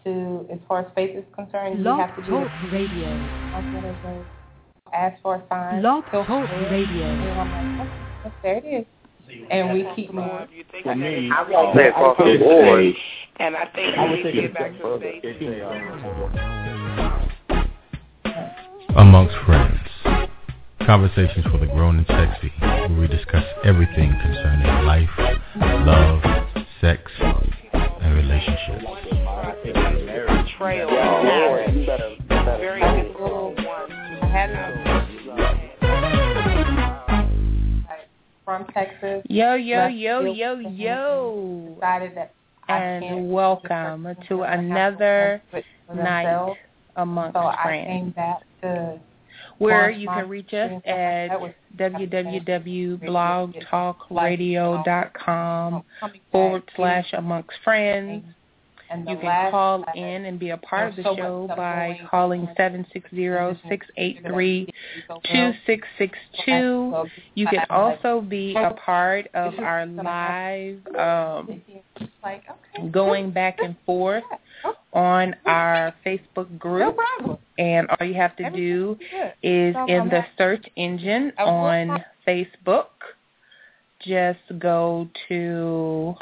to, as far as faith is concerned, Log you have to do Talk Radio. Ask for a sign. Log Talk Radio. And I'm like, oh, there it is. And we keep moving. For me, I want that across the board. And I think we need to get back to faith. Amongst Friends. Conversations for the grown and sexy, where we discuss everything concerning life, love, sex, and relationships. Very difficult one. From Texas. Yo. Decided that and welcome to another night amongst so friends. I came back to where you can reach us at www.blogtalkradio.com/amongst friends. You can call in and be a part of the show by calling 760-683-2662. You can also be a part of our live going back and forth on our Facebook group. And all you have to do is in the search engine on Facebook, just go to...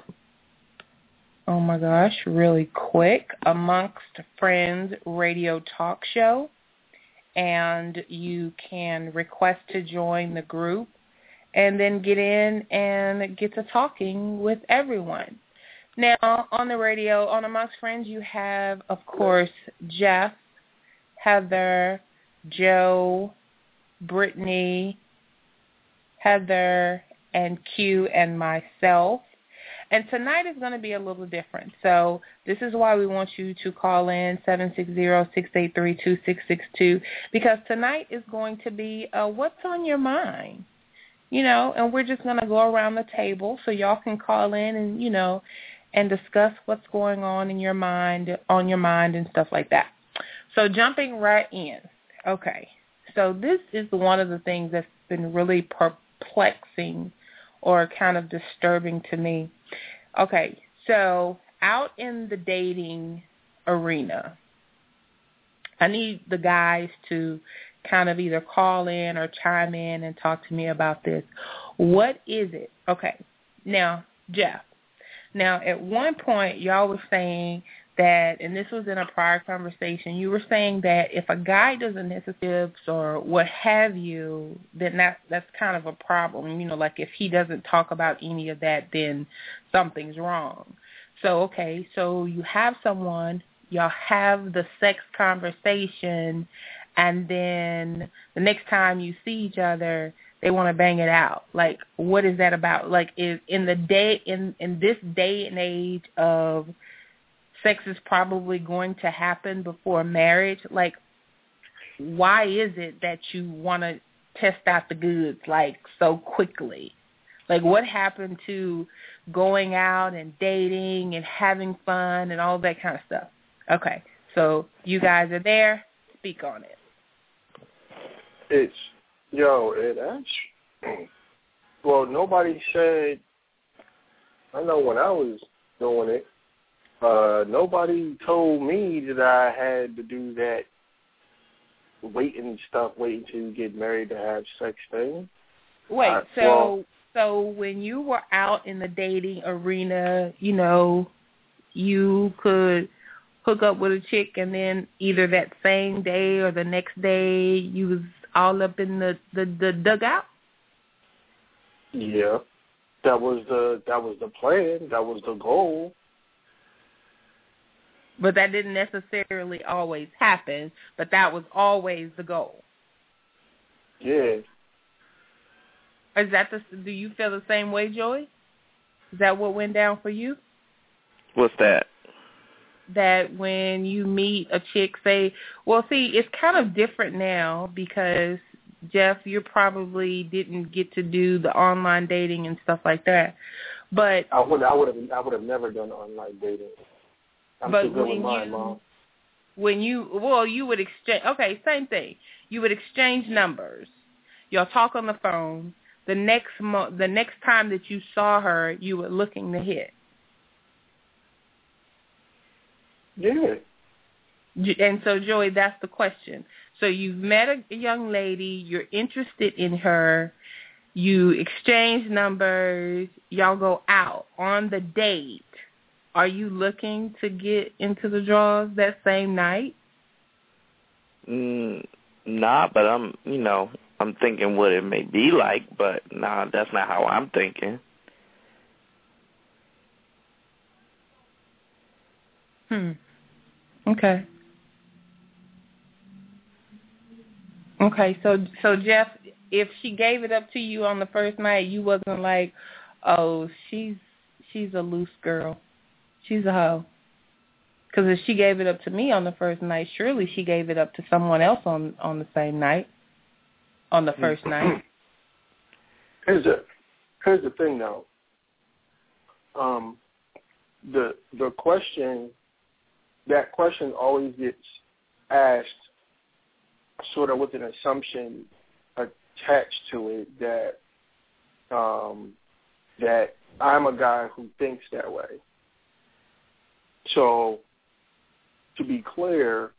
Oh my gosh, really quick, Amongst Friends Radio Talk Show, and you can request to join the group and then get in and get to talking with everyone. Now, on the radio, on Amongst Friends, you have, of course, Jeff, Heather, Joe, Brittany, Heather, and Q, and myself. And tonight is going to be a little different. So this is why we want you to call in 760-683-2662, because tonight is going to be what's on your mind, and we're just going to go around the table so y'all can call in and, and discuss what's going on in your mind, and stuff like that. So jumping right in. Okay. So this is one of the things that's been really perplexing or kind of disturbing to me. Okay, so out in the dating arena, I need the guys to kind of either call in or chime in and talk to me about this. What is it? Okay, now, Jeff, at one point y'all were saying that, and this was in a prior conversation, you were saying that if a guy doesn't have tips or what have you, then that's kind of a problem. Like if he doesn't talk about any of that, then something's wrong. So, okay, so you have someone, y'all have the sex conversation, and then the next time you see each other, they want to bang it out. Like, what is that about? Like, in this day and age of sex is probably going to happen before marriage. Like, why is it that you want to test out the goods, like, so quickly? Like, what happened to going out and dating and having fun and all that kind of stuff? Okay, so you guys are there. Speak on it. Well, nobody said, I know when I was doing it, nobody told me that I had to do that waiting to get married to have sex thing. Wait, so when you were out in the dating arena, you could hook up with a chick and then either that same day or the next day you was all up in the dugout? Yeah. That was the plan. That was the goal. But that didn't necessarily always happen, but that was always the goal. Yeah. Do you feel the same way, Joey? Is that what went down for you? What's that? That when you meet a chick, it's kind of different now because, Jeff, you probably didn't get to do the online dating and stuff like that. But I would have never done online dating. I'm too good with mine, Mom. You would exchange, okay, same thing. You would exchange numbers. Y'all talk on the phone. The next time that you saw her, you were looking to hit. Yeah, And so, Joey, that's the question. So you've met a young lady, you're interested in her, you exchange numbers, y'all go out on the date. Are you looking to get into the draws that same night? Nah, but I'm thinking what it may be like, but nah, that's not how I'm thinking. Okay. Okay, so Jeff, if she gave it up to you on the first night, you wasn't like, oh, she's a loose girl. She's a hoe. Because if she gave it up to me on the first night, surely she gave it up to someone else on the same night, on the first night. Here's the thing, though. The question, that question always gets asked sort of with an assumption attached to it that that I'm a guy who thinks that way. So, to be clear,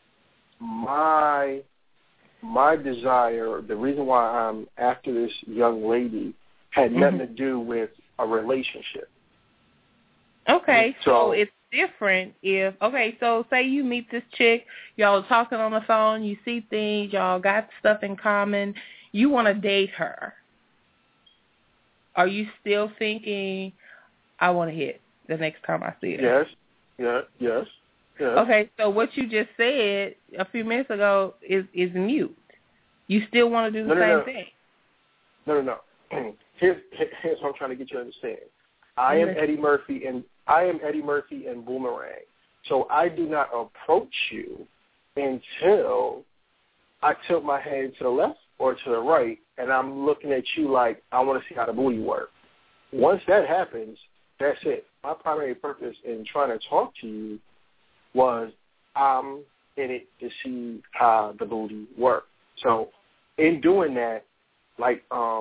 my desire, the reason why I'm after this young lady, had nothing to do with a relationship. Okay, so it's different if, so say you meet this chick, y'all are talking on the phone, you see things, y'all got stuff in common, you want to date her. Are you still thinking, I want to hit the next time I see her? Yes. Okay, so what you just said a few minutes ago is mute. You still want to do the same thing? No. Here's what I'm trying to get you to understand. I am Eddie Murphy and Boomerang. So I do not approach you until I tilt my head to the left or to the right, and I'm looking at you like I want to see how the booty works. Once that happens, that's it. My primary purpose in trying to talk to you was I'm in it to see how the booty works. So in doing that, like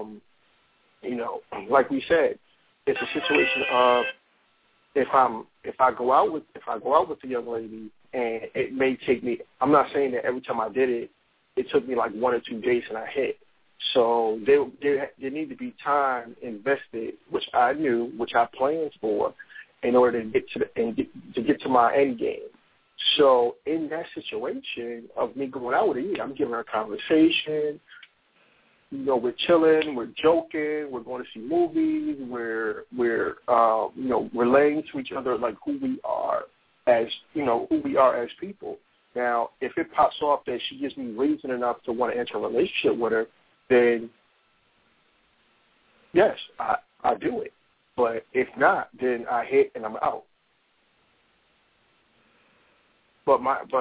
like we said, it's a situation of if I go out with the young lady, and it may take me. I'm not saying that every time I did it, it took me like 1 or 2 days and I hit. So there need to be time invested, which I knew, which I planned for, in order to get to my end game. So in that situation of me going out with her, I'm giving her a conversation. We're chilling, we're joking, we're going to see movies, we're relaying to each other like who we are as people. Now, if it pops off that she gives me reason enough to want to enter a relationship with her, then yes, I do it. But if not, then I hit and I'm out. But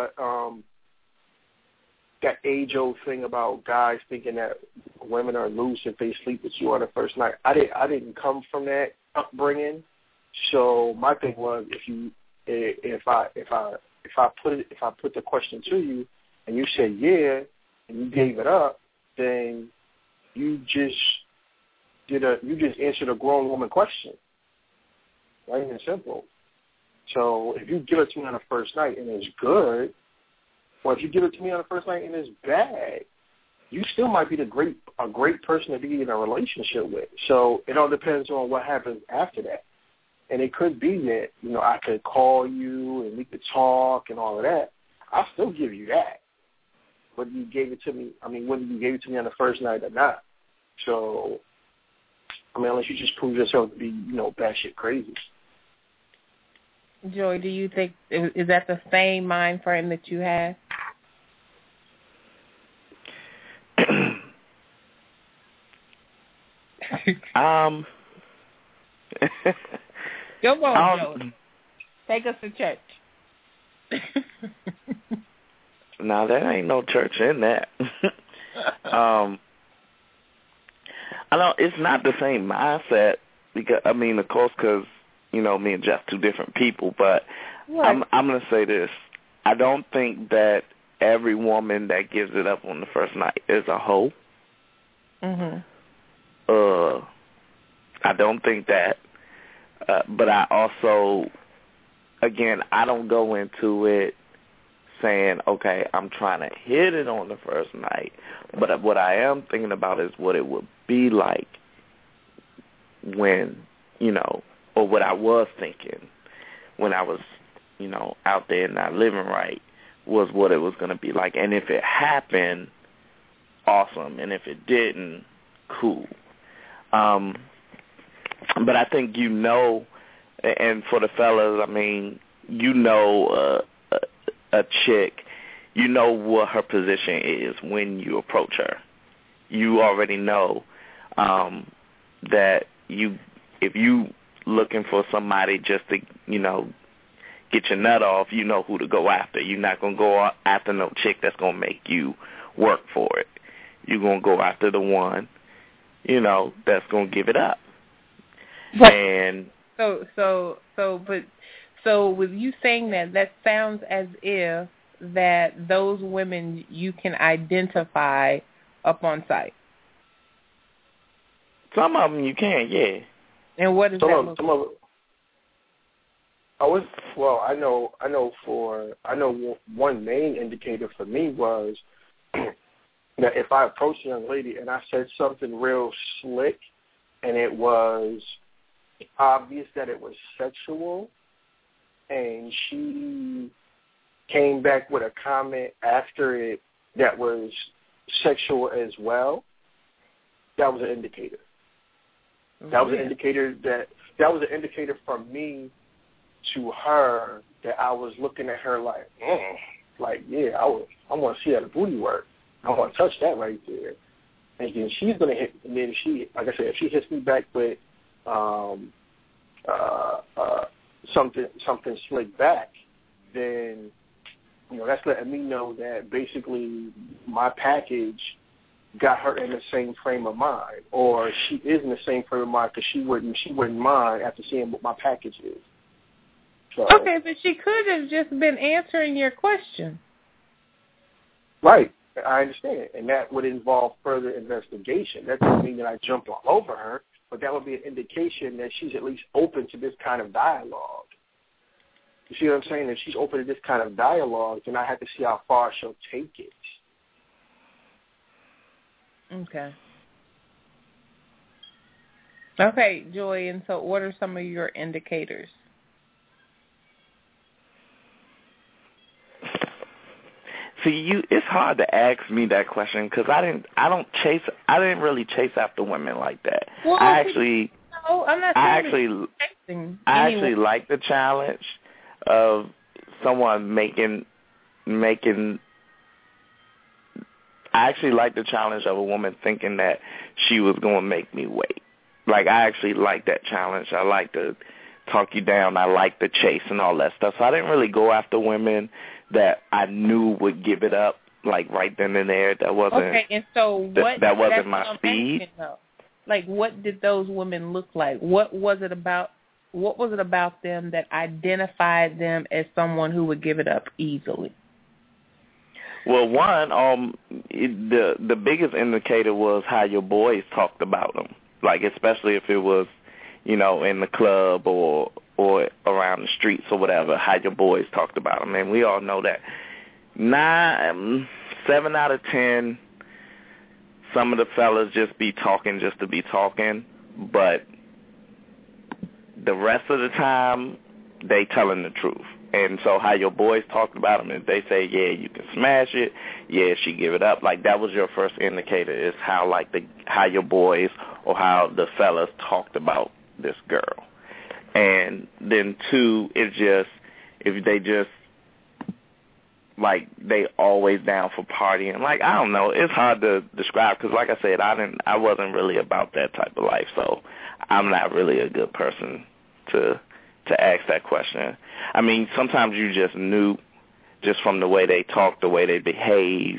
that age-old thing about guys thinking that women are loose if they sleep with you on the first night, I didn't come from that upbringing. So my thing was, if I put the question to you and you said yeah and you gave it up, then you just answered a grown woman question. Plain and simple. So if you give it to me on the first night and it's good, or if you give it to me on the first night and it's bad, you still might be a great person to be in a relationship with. So it all depends on what happens after that. And it could be that, I could call you and we could talk and all of that. I'll still give you that. Whether you gave it to me on the first night or not. So, unless you just prove yourself to be, batshit crazy. Joy, do you think, is that the same mind frame that you have? Come on, Joey. Take us to church. No, there ain't no church in that. I know it's not the same mindset because, of course, because, me and Jeff two different people, but I'm going to say this. I don't think that every woman that gives it up on the first night is a hoe. Mm-hmm. I don't think that. But I also, again, I don't go into it saying, okay, I'm trying to hit it on the first night, but what I am thinking about is what it would be like when, or what I was thinking when I was, out there not living right, was what it was going to be like. And if it happened, awesome. And if it didn't, cool. But I think and for the fellas, I mean, a chick, what her position is when you approach her. You already know that if you looking for somebody just to, get your nut off, you know who to go after. You're not going to go after no chick that's going to make you work for it. You're going to go after the one, that's going to give it up. But, and so with you saying that sounds as if that those women you can identify up on sight. Some of them you can, yeah. And what is that? Some of I know one main indicator for me was that if I approached a young lady and I said something real slick and it was obvious that it was sexual and she came back with a comment after it that was sexual as well, that was an indicator. That was an indicator that was an indicator from me to her that I was looking at her like, yeah, I want to see how the booty work. I want to touch that right there. And then she's gonna hit. And then she, like I said, if she hits me back with something slick back, then that's letting me know that basically my package got her in the same frame of mind, or she is in the same frame of mind because she wouldn't mind after seeing what my package is. So, okay, but she could have just been answering your question. Right, I understand, and that would involve further investigation. That doesn't mean that I jumped all over her, but that would be an indication that she's at least open to this kind of dialogue. You see what I'm saying? If she's open to this kind of dialogue, then I have to see how far she'll take it. Okay, Joy, and so what are some of your indicators? See, it's hard to ask me that question because I didn't really chase after women like that. Well, I actually like the challenge of someone making. I actually like the challenge of a woman thinking that she was going to make me wait. Like, I actually like that challenge. I like to talk you down. I like the chase and all that stuff. So I didn't really go after women that I knew would give it up, like, right then and there. That wasn't. Okay, and so that wasn't my speed. Like, what did those women look like? What was it about them that identified them as someone who would give it up easily? Well, one, the biggest indicator was how your boys talked about them. Like, especially if it was, in the club or around the streets or whatever, how your boys talked about them. And we all know that 7 out of 10, some of the fellas just be talking just to be talking, but the rest of the time, they telling the truth. And so how your boys talked about them, if they say, yeah, you can smash it, yeah, she give it up, like that was your first indicator is how your boys or how the fellas talked about this girl. And then 2, it's just, if they just, like, they always down for partying. Like, I don't know, it's hard to describe because, like I said, I wasn't really about that type of life, so I'm not really a good person to ask that question. I mean, sometimes you just knew just from the way they talk, the way they behave.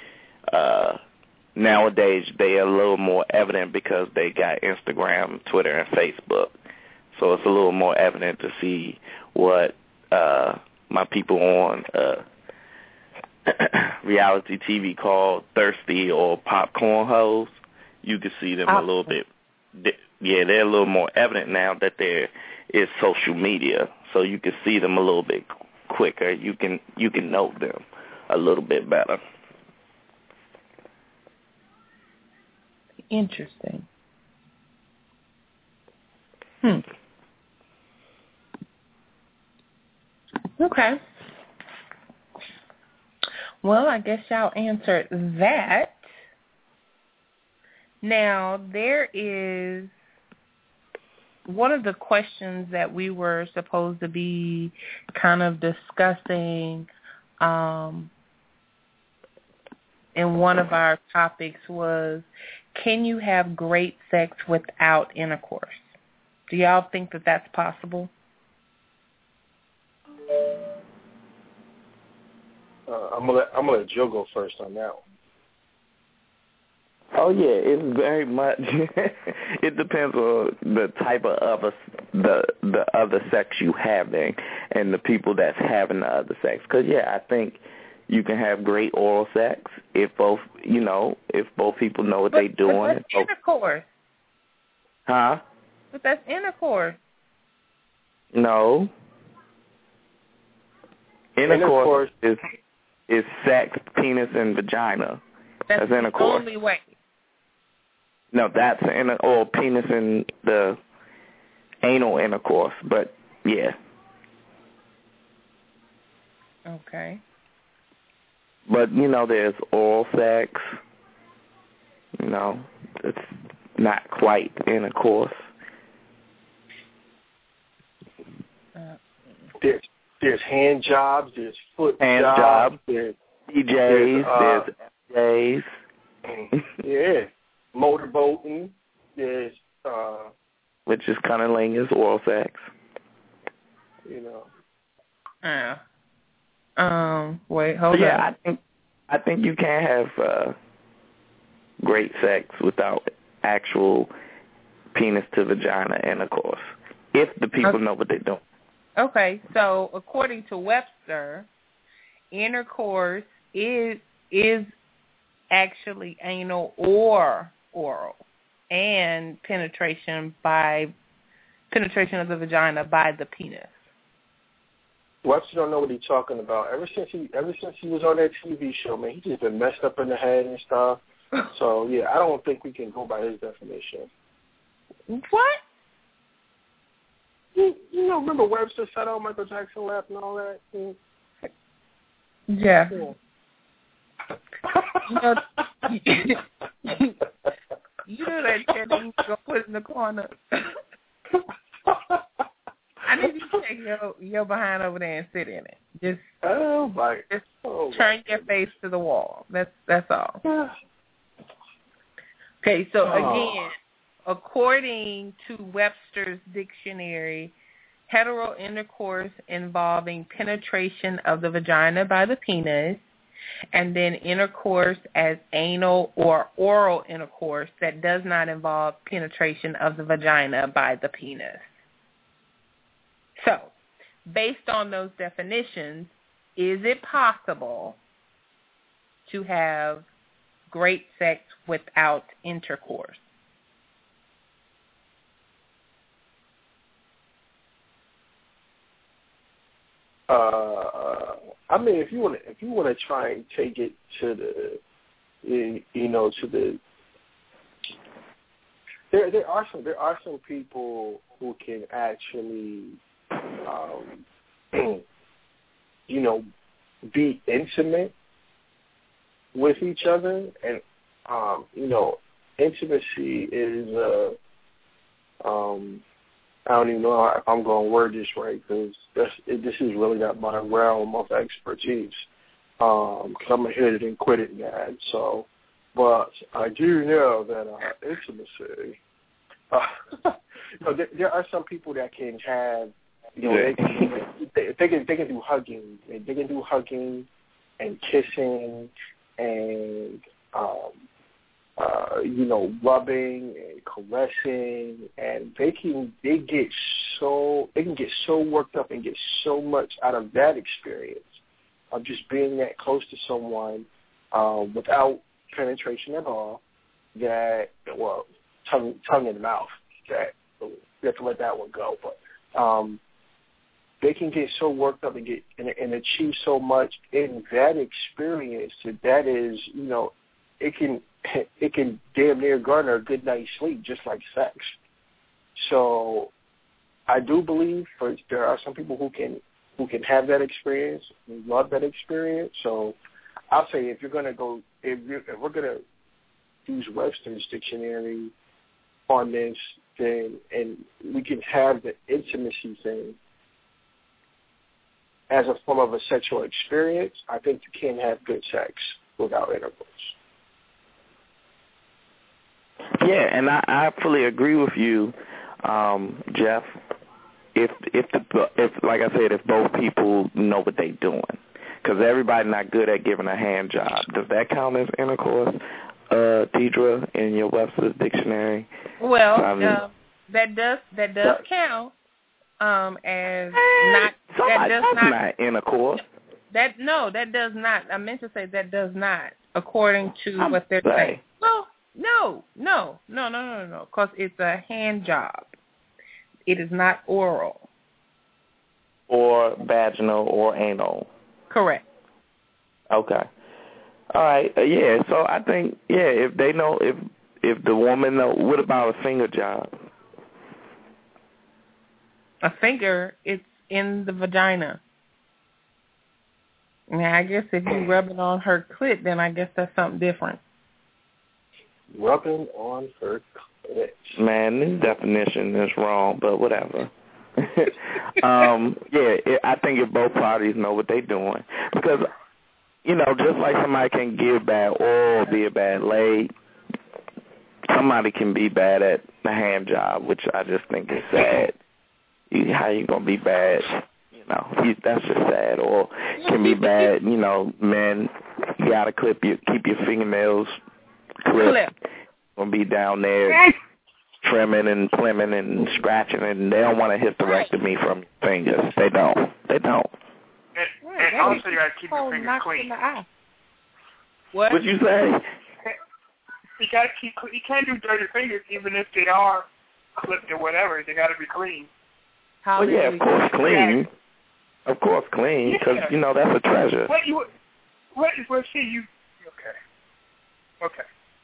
Nowadays, they are a little more evident because they got Instagram, Twitter, and Facebook. So it's a little more evident to see what my people on reality TV called Thirsty or Popcorn Hoes. You can see them a little bit. Yeah, they're a little more evident now that there is social media. So you can see them a little bit quicker. You can know them a little bit better. Interesting. Okay. Well, I guess y'all answered that. Now, there is one of the questions that we were supposed to be kind of discussing in one of our topics was, can you have great sex without intercourse? Do y'all think that that's possible? I'm gonna let Joe go first on that one. Oh yeah, it's very much. It depends on the type of the other sex you having and the people that's having the other sex. Because I think you can have great oral sex if both people know what they're doing. But that's intercourse. Huh? But that's intercourse. No. Intercourse is sex, penis, and vagina. That's intercourse. The only way. No, that's or penis and the anal intercourse, but yeah. Okay. But there's oral sex. It's not quite intercourse. There's hand jobs, there's foot jobs, there's DJs, there's DJs. Yeah. Motorboating, there's which is cunnilingus, oral sex. Wait, hold on. I think you can have great sex without actual penis to vagina intercourse if the people know what they're doing. Okay, so according to Webster, intercourse is actually anal or oral, and penetration of the vagina by the penis. Webster don't know what he's talking about. Ever since he was on that TV show, man, he's just been messed up in the head and stuff. So yeah, I don't think we can go by his definition. What? You remember Webster sat on Michael Jackson lap and all that? Yeah. You know that chair that you go put in the corner. I need you to take your behind over there and sit in it. Just turn your face to the wall. That's all. Okay, so again, according to Webster's dictionary, hetero intercourse involving penetration of the vagina by the penis, and then intercourse as anal or oral intercourse that does not involve penetration of the vagina by the penis. So, based on those definitions, is it possible to have great sex without intercourse? I mean, if you want to try and take it to there are some people who can actually be intimate with each other, and intimacy is I don't even know if I'm going to word this right, because this is really not my realm of expertise. Because I'm a hit it and quit it guy. So, but I do know that intimacy. There are some people that can have, they can do hugging. They can do hugging and kissing and rubbing and caressing, and they can get so worked up and get so much out of that experience of just being that close to someone without penetration at all, that tongue in the mouth, that you have to let that one go. But they can get so worked up and get and achieve so much in that experience that is, you know, it can damn near garner a good night's sleep, just like sex. So I do believe there are some people who can have that experience and love that experience. So I'll say if we're gonna use Webster's dictionary on this, then and we can have the intimacy thing as a form of a sexual experience, I think you can have good sex without intercourse. Yeah, and I fully agree with you, Jeff. If like I said, if both people know what they're doing, because everybody's not good at giving a hand job. Does that count as intercourse, Deidre, in your Webster's dictionary? Well, that does count. As not that does not intercourse. That does not. I meant to say that does not, according to what they're saying. No. Because it's a hand job. It is not oral. Or vaginal or anal. Correct. Okay. All right. Yeah. So I think if they know if the woman know, what about a finger job? A finger, it's in the vagina. Now, I guess if you rub it on her clit, then I guess that's something different. Rubbing on her clit. Man, this definition is wrong, but whatever. I think if both parties know what they're doing. Because, you know, just like somebody can give bad oral, be a bad lay, somebody can be bad at the hand job, which I just think is sad. How you gonna be bad? You know, that's just sad. Or can be bad. You know, men, you gotta keep your fingernails clipped. Gonna be down there trimming and plimming and scratching, and they don't want a hysterectomy from your fingers. They don't. And also, you gotta keep your fingers clean. What'd you say? You can't do dirty fingers, even if they are clipped or whatever. They gotta be clean. Well, yeah, of course, clean. Of course, clean, because, you know, that's a treasure. Okay.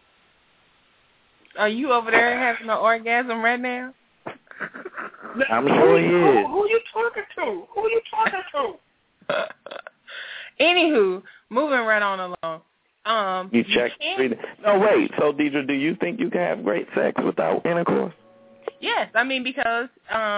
Are you over there having an orgasm right now? I'm sure he is. Who you talking to? Anywho, moving right on along. You check. No, wait. So, Deidre, do you think you can have great sex without intercourse? Yes, I mean because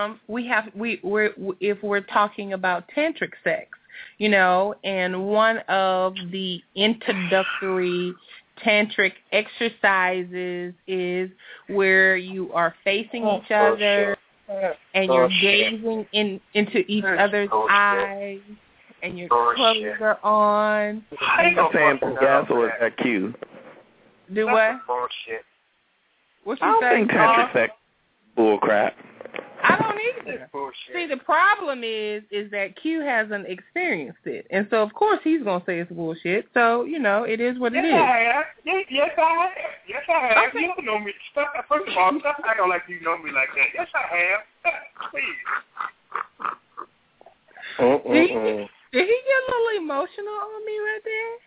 if we're talking about tantric sex, you know, and one of the introductory tantric exercises is where you are facing each other and you're gazing into each other's eyes and your clothes are on. Are you saying gas or is that cute? Do what? Bullshit. What you I don't say? think tantric sex bull crap. I don't either. See, the problem is that Q hasn't experienced it, and so of course he's gonna say it's bullshit. So you know, it is what it is. Yes, I have. Okay. You don't know me. First of all, stop acting like you know me like that. Yes, I have. Please. Did he get a little emotional on me right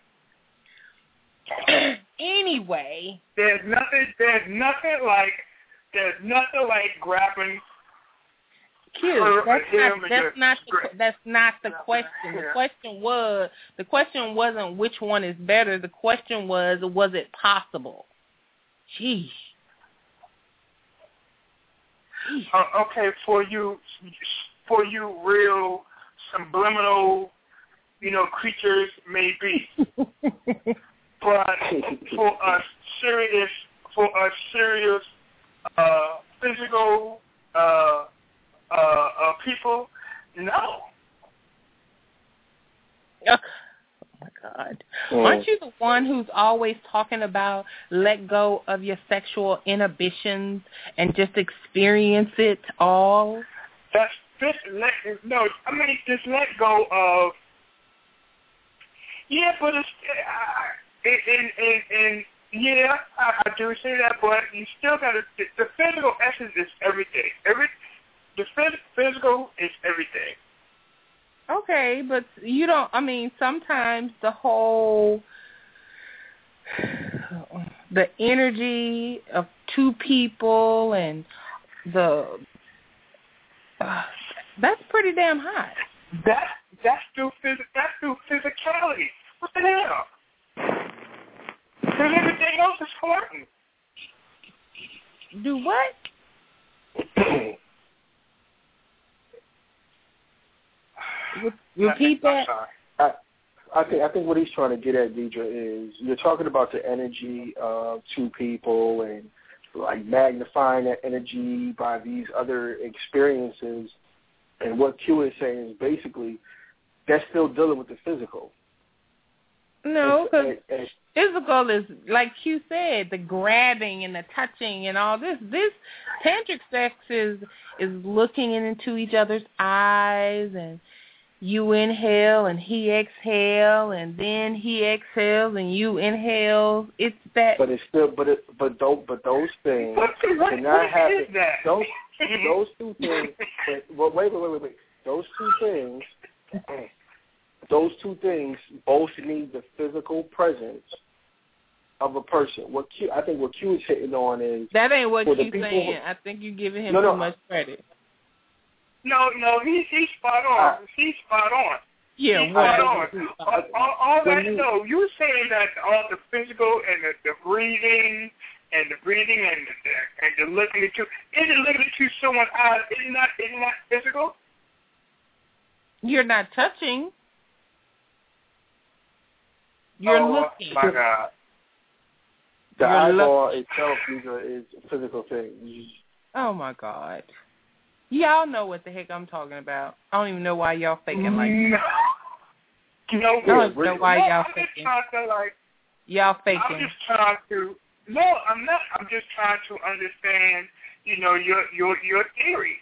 there? Anyway, there's nothing like grabbing. Q. That's not the question. The question wasn't which one is better. The question was it possible? Jeez. Okay, for you real subliminal, you know, creatures maybe. But for us serious physical people, no. Oh my God. Aren't you the one who's always talking about let go of your sexual inhibitions and just experience it all? Just let go of. Yeah, but it's I do say that, but you still got to. The physical essence is everything. The physical is everything. Okay, but you don't, I mean, sometimes the energy of two people and that's pretty damn hot. That's through physicality. What the hell? Because everything else is flirting. Do what? Repeat that. I think what he's trying to get at, Deidre, is you're talking about the energy of two people and like magnifying that energy by these other experiences. And what Q is saying is basically that's still dealing with the physical. No, because physical is, like Q said, the grabbing and the touching and all this. This tantric sex is looking into each other's eyes, and you inhale and he exhale, and then he exhales and you inhale. It's that. But it's still, but those things cannot happen. Those two things. Wait. Those two things both need the physical presence of a person. I think what Q is hitting on is that ain't what Q's saying. I think you're giving him too much credit. No, he's spot on. He's spot on. Yeah, he's spot on. All that. No, you were saying that all the physical and the breathing and the looking into. Isn't looking into someone's eyes? Isn't that physical? You're not touching. You're looking. Oh my God. The eyeball itself is a physical thing. Oh my God. Y'all know what the heck I'm talking about. I don't even know why y'all faking like that. I don't know why y'all faking. Y'all faking. I'm just trying to. No, I'm not. I'm just trying to understand. Your theory.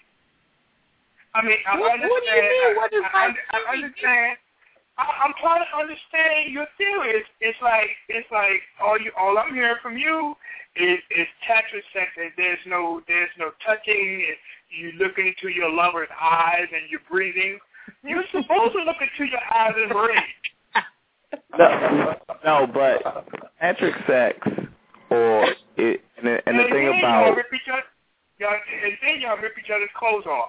I mean, I understand. What do you mean? What is my I understand. I'm trying to understand your theory. It's like all I'm hearing from you is tantric sex. There's no touching. You looking into your lover's eyes and you're breathing. You're supposed to look into your eyes and breathe. No, but tantric sex, and the thing about y'all rip each other's clothes off.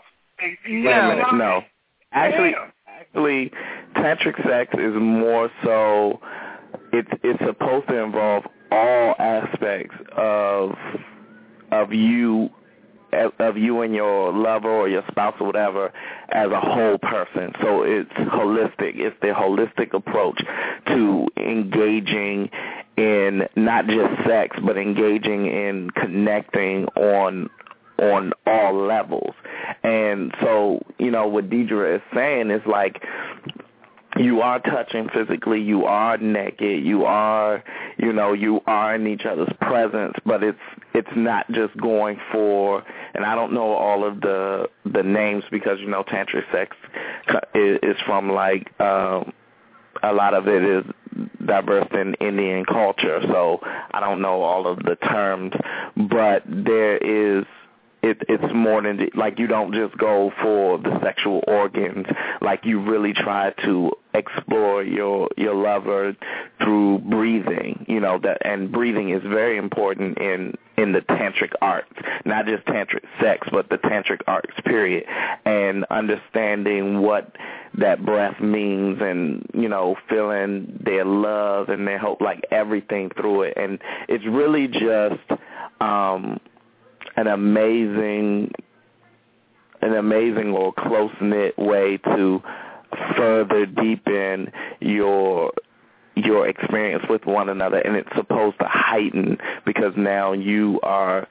No. Actually, tantric sex is more so. It's supposed to involve all aspects of you and your lover or your spouse or whatever as a whole person. So it's holistic. It's the holistic approach to engaging in not just sex, but engaging in connecting on all levels. And so, what Deidre is saying is like, you are touching physically, you are naked, you are in each other's presence, but it's not just going for, and I don't know all of the names because, tantric sex is from like, a lot of it is diverse in Indian culture, so I don't know all of the terms, but there is, it's more than, like, you don't just go for the sexual organs. Like, you really try to explore your lover through breathing, and breathing is very important in the tantric arts, not just tantric sex, but the tantric arts, period, and understanding what that breath means and, feeling their love and their hope, like everything through it. And it's really just, an amazing or close-knit way to further deepen your experience with one another, and it's supposed to heighten because now you are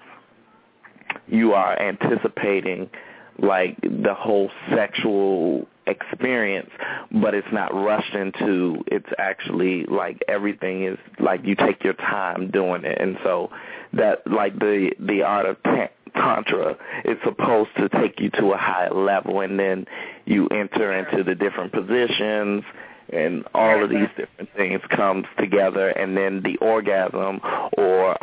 anticipating like the whole sexual experience, but it's not rushed into. It's actually like everything is like you take your time doing it, and so that like the art of Tantra is supposed to take you to a higher level, and then you enter into the different positions, and all of these different things comes together, and then the orgasm or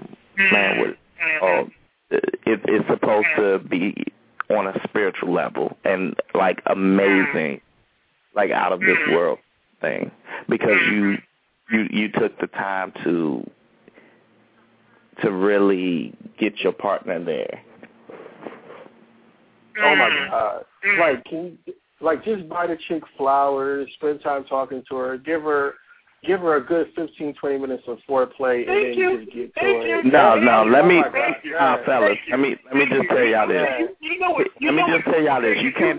it's supposed to be on a spiritual level and like amazing. like out of this world thing, because you took the time to really get your partner there. Oh my God! Like, can you, like, just buy the chick flowers, spend time talking to her, give her a good 15-20 minutes of foreplay, and then you just get to it. No, let me, fellas, let me just tell y'all this. Let me just tell y'all this. You can't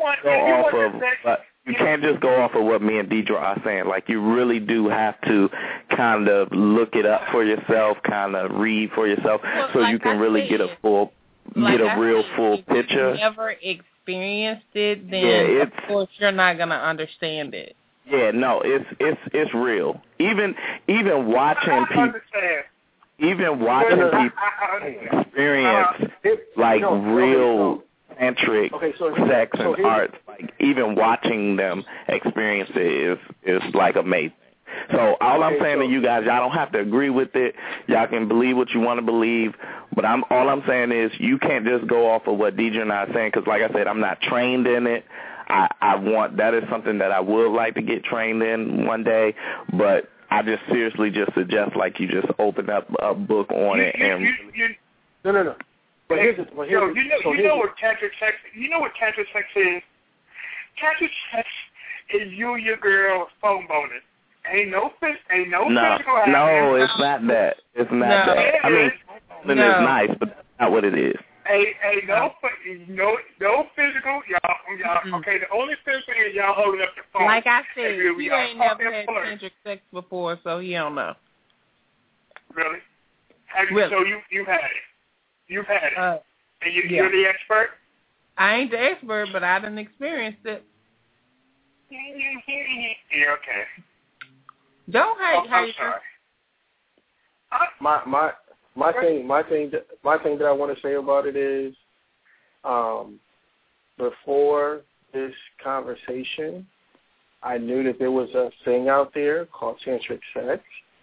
just go off of what me and Deidre are saying. Like, you really do have to kind of look it up for yourself, kind of read for yourself, so you can really get a real full picture. If you never experienced it, then of course you're not gonna understand it. Yeah, no, it's real. Even watching people, experience like real tantric sex and arts, like even watching them experience it is like amazing. So all I'm saying to you guys, y'all don't have to agree with it. Y'all can believe what you want to believe, but all I'm saying is you can't just go off of what Deidre and I are saying, because like I said, I'm not trained in it. That is something that I would like to get trained in one day, but I just seriously just suggest like you just open up a book on it and No. But here's what tantric sex. You know what tantric sex is? Tantric sex is you and your girl phone boning. Ain't no physical. No, it's not that. It's not that. I mean, it's nice, but that's not what it is. No physical, y'all. Okay, the only physical is y'all holding up the phone. Like I said, you ain't never had tantric sex before, so you don't know. Really? So you've had it. You've had it. And you're the expert? I ain't the expert, but I done experienced it. Yeah, okay. Don't hate. I'm sorry. My thing that I want to say about it is, before this conversation, I knew that there was a thing out there called tantric sex.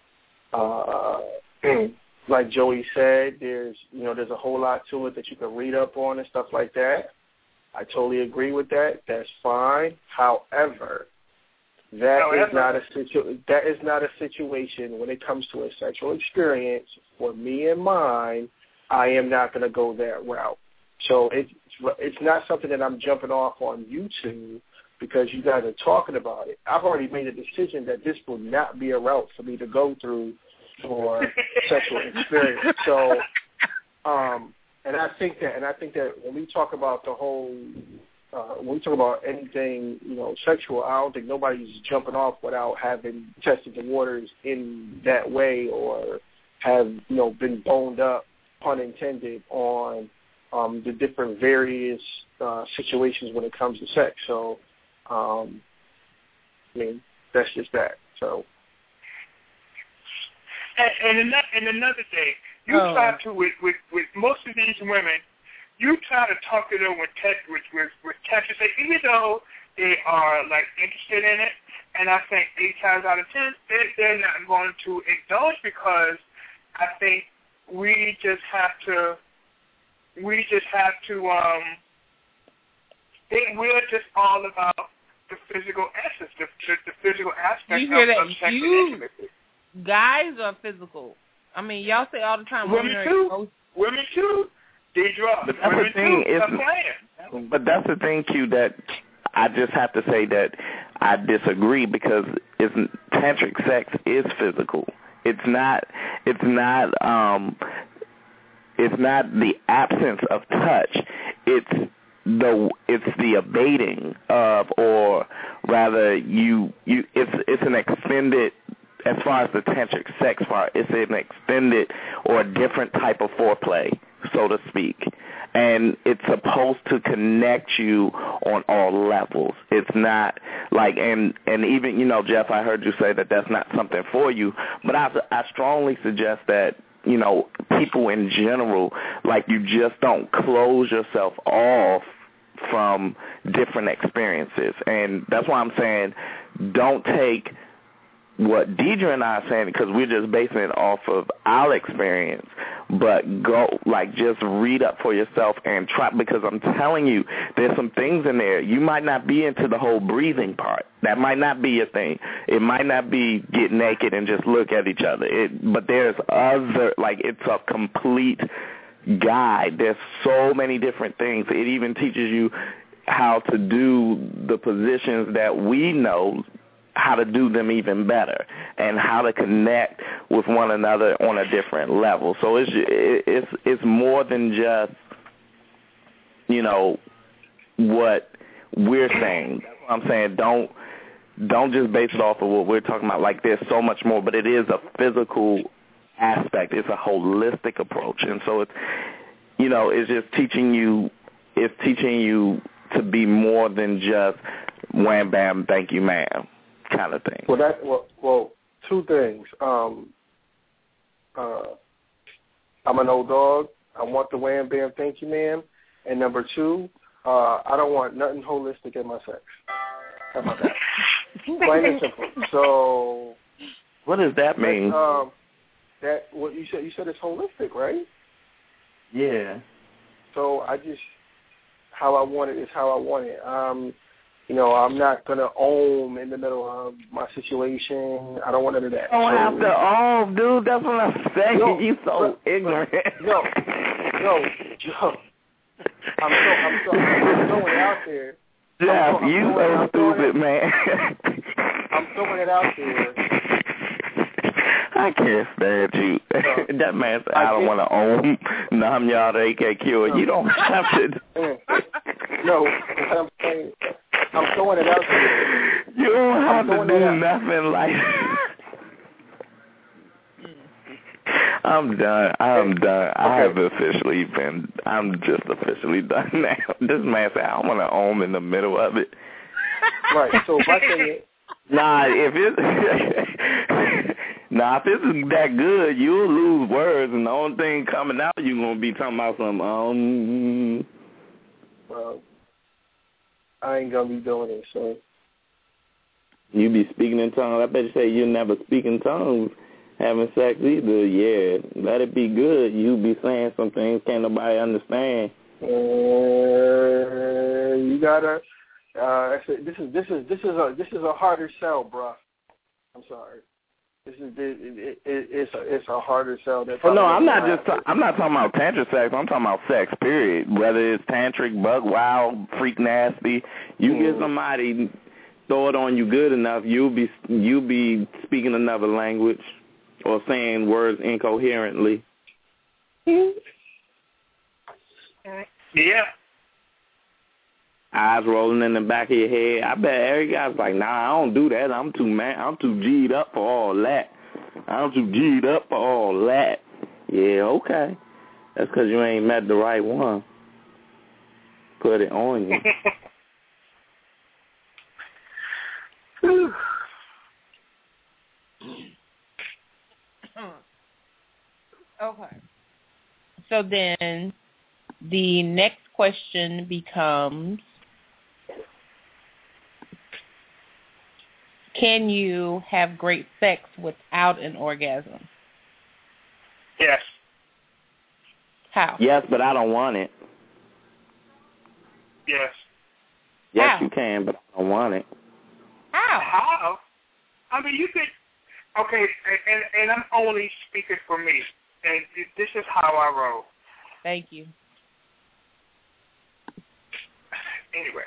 Like Joey said, there's a whole lot to it that you can read up on and stuff like that. I totally agree with that. That's fine. However, that is not a situation when it comes to a sexual experience. For me and mine, I am not going to go that route. So it's not something that I'm jumping off on YouTube because you guys are talking about it. I've already made a decision that this will not be a route for me to go through for sexual experience. So, and I think that when we talk about the whole, when we talk about anything, sexual, I don't think nobody's jumping off without having tested the waters in that way or have, been boned up, pun intended, on the different various situations when it comes to sex. So, I mean, that's just that. So. And another thing, you try to with most of these women, you try to talk to them with tantric sex, even though they are like interested in it. And I think 8 times out of 10, they're not going to indulge because I think we just have to. We're just all about the physical essence, the physical aspect of sex and intimacy. Guys are physical. I mean, y'all say all the time. Women too. They draw. But that's the thing. But that's the thing, Q, that I just have to say that I disagree because tantric sex is physical. It's not the absence of touch. It's the abating of, or rather, it's an extended. As far as the tantric sex part, it's an extended or a different type of foreplay, so to speak. And it's supposed to connect you on all levels. It's not like, and even, Jeff, I heard you say that that's not something for you, but I strongly suggest that, people in general, like, you just don't close yourself off from different experiences. And that's why I'm saying don't take what Deidre and I are saying, because we're just basing it off of our experience, but go, like, just read up for yourself and try, because I'm telling you, there's some things in there. You might not be into the whole breathing part. That might not be your thing. It might not be get naked and just look at each other. But there's other, like, it's a complete guide. There's so many different things. It even teaches you how to do the positions that we know, how to do them even better, and how to connect with one another on a different level. So it's more than just, you know, what we're saying. That's what I'm saying. Don't just base it off of what we're talking about. Like, there's so much more, but it is a physical aspect. It's a holistic approach, and so it's, you know, it's just teaching you. It's teaching you to be more than just wham bam, thank you, ma'am, kind of thing. Well, two things. I'm an old dog. I want the wham bam, thank you, ma'am. And number two, I don't want nothing holistic in my sex. How about that? Plain and simple. So, what does that mean? That what you said? You said it's holistic, right? Yeah. So I just, how I want it is how I want it. You know, I'm not going to own in the middle of my situation. I don't want none of that. You don't have to own, dude. That's what I'm saying. No, you so ignorant. No. I'm throwing it out there. Jeff, you so stupid, man. I'm throwing it out there. I can't stand you. That man said, I don't want to own Nam Yada AKQ. You don't have to. No, what I'm saying, I'm throwing it out there. You don't have to do nothing like I'm done. I'm just officially done now. This man said, I don't want to own in the middle of it. Right, so my thing is, if it's that good, you'll lose words, and the only thing coming out, you're going to be talking about some, Well, I ain't going to be doing it, so. You be speaking in tongues. I bet you say you'll never speak in tongues having sex either. Yeah, let it be good. You be saying some things can't nobody understand. You gotta. This is a harder sell, bruh. I'm sorry. It's a harder sell. Well, no, I'm not talking about tantric sex. I'm talking about sex. Period. Whether it's tantric, bug wild, freak nasty, you get somebody throw it on you good enough, you'll be speaking another language or saying words incoherently. Yeah. Eyes rolling in the back of your head. I bet every guy's like, nah, I don't do that. I'm too G'd up for all that. Yeah, okay. That's because you ain't met the right one. Put it on you. Okay. So then the next question becomes, can you have great sex without an orgasm? Yes. How? Yes, but I don't want it. Yes. Yes, How? you can, but I don't want it. How? I mean, you could. Okay, and I'm only speaking for me, and this is how I roll. Thank you. Anyway,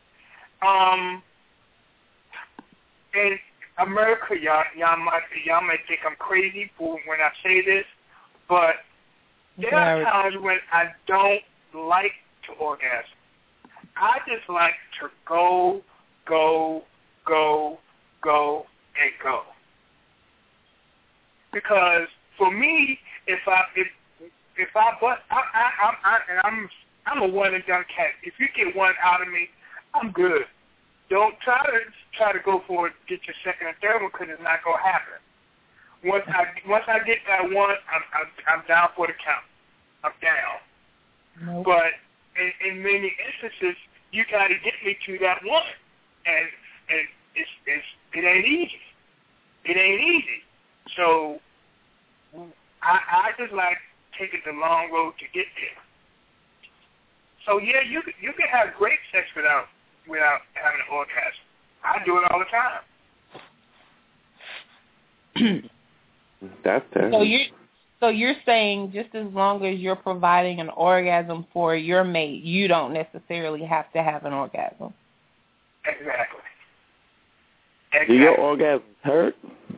in America, y'all might think I'm crazy when I say this, but there are times when I don't like to orgasm. I just like to go, and go. Because for me, if I bust, I'm a one and done cat. If you get one out of me, I'm good. Don't try to go for it, get your second and third one, because it's not gonna happen. Once I get that one, I'm down for the count. I'm down. Nope. But in many instances, you got to get me to that one, and it ain't easy. it ain't easy. So I just like taking the long road to get there. So yeah, you can have great sex without having an orgasm. I do it all the time. That's terrible. So you're saying just as long as you're providing an orgasm for your mate, you don't necessarily have to have an orgasm. Exactly. Do your orgasms hurt?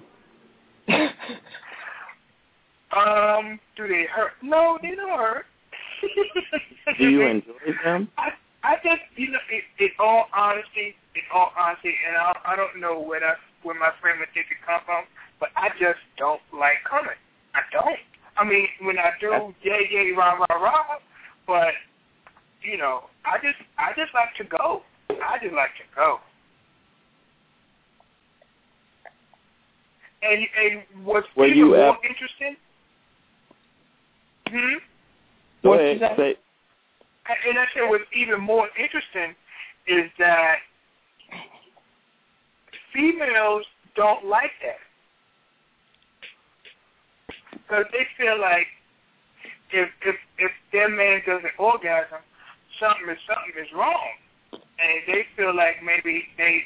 Do they hurt? No, they don't hurt. Do you enjoy them? I just, in all honesty, and I don't know where my friend would think it come from, but I just don't like coming. I don't. I mean, when I do, yay, rah, but, I just like to go. I just like to go. And what's even more interesting? Go ahead. Say. And I said what's even more interesting is that females don't like that. Because they feel like if their man doesn't orgasm, something is wrong. And they feel like maybe they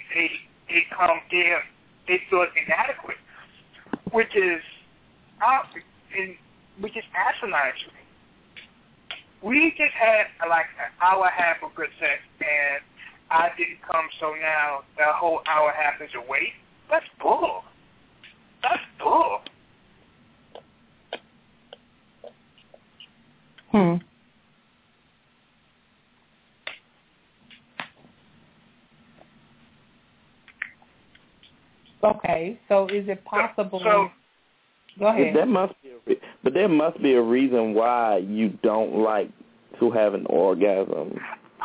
feel inadequate, which is asinine to me. We just had like an hour and a half of good sex, and I didn't come, so now the whole hour and a half is a wait. That's bull. Okay, so is it possible? Go ahead. There must be a reason why you don't like to have an orgasm.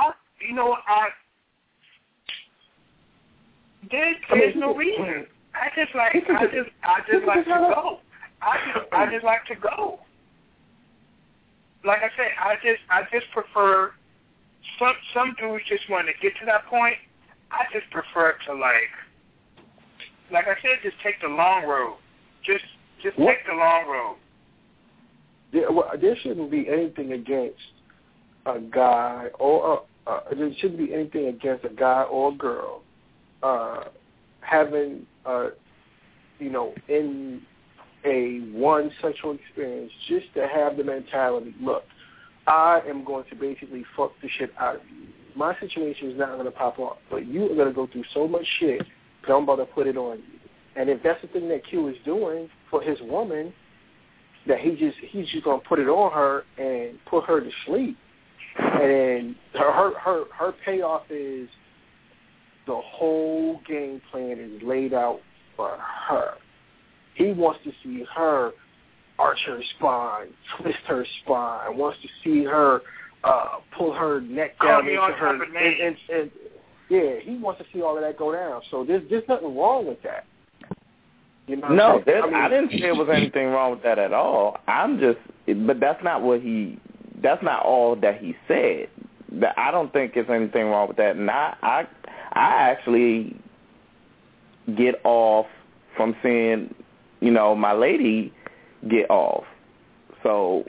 There's no reason. I just like to go. I just like to go. Like I said, I just prefer. Some dudes just want to get to that point. I just prefer to like I said, just take the long road. Just take the long road. There shouldn't be anything against a guy or there shouldn't be anything against a guy or a girl having in a one sexual experience just to have the mentality, look, I am going to basically fuck the shit out of you. My situation is not going to pop off, but you are going to go through so much shit that I'm about to put it on you. And if that's the thing that Q is doing for his woman, that he's just going to put it on her and put her to sleep, and her payoff is the whole game plan is laid out for her. He wants to see her arch her spine, twist her spine, wants to see her pull her neck down into her, and he wants to see all of that go down. So there's nothing wrong with that. You know no, I didn't say there was anything wrong with that at all. But that's not all that he said. I don't think there's anything wrong with that. And I actually get off from seeing, my lady get off. So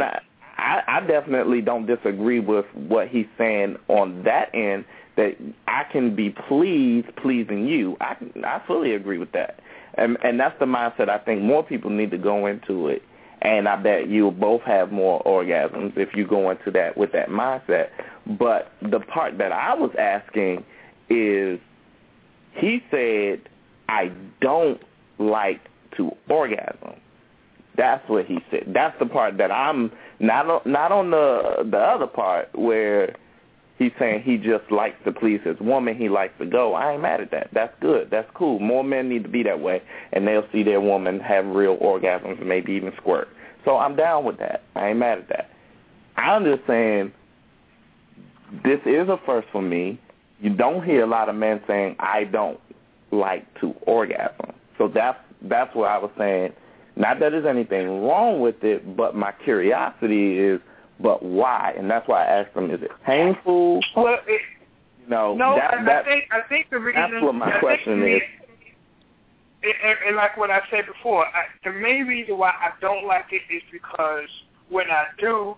I definitely don't disagree with what he's saying on that end, that I can be pleasing you. I fully agree with that. And that's the mindset I think more people need to go into it. And I bet you'll both have more orgasms if you go into that with that mindset. But the part that I was asking is, he said, I don't like to orgasm. That's what he said. That's the part that I'm not on the other part where he's saying he just likes to please his woman. He likes to go. I ain't mad at that. That's good. That's cool. More men need to be that way, and they'll see their woman have real orgasms and maybe even squirt. So I'm down with that. I ain't mad at that. I'm just saying this is a first for me. You don't hear a lot of men saying, I don't like to orgasm. So that's what I was saying. Not that there's anything wrong with it, but my curiosity is, but why? And that's why I asked him, is it painful? Well, I think the reason... That's what my question is. and like what I said before, the main reason why I don't like it is because when I do,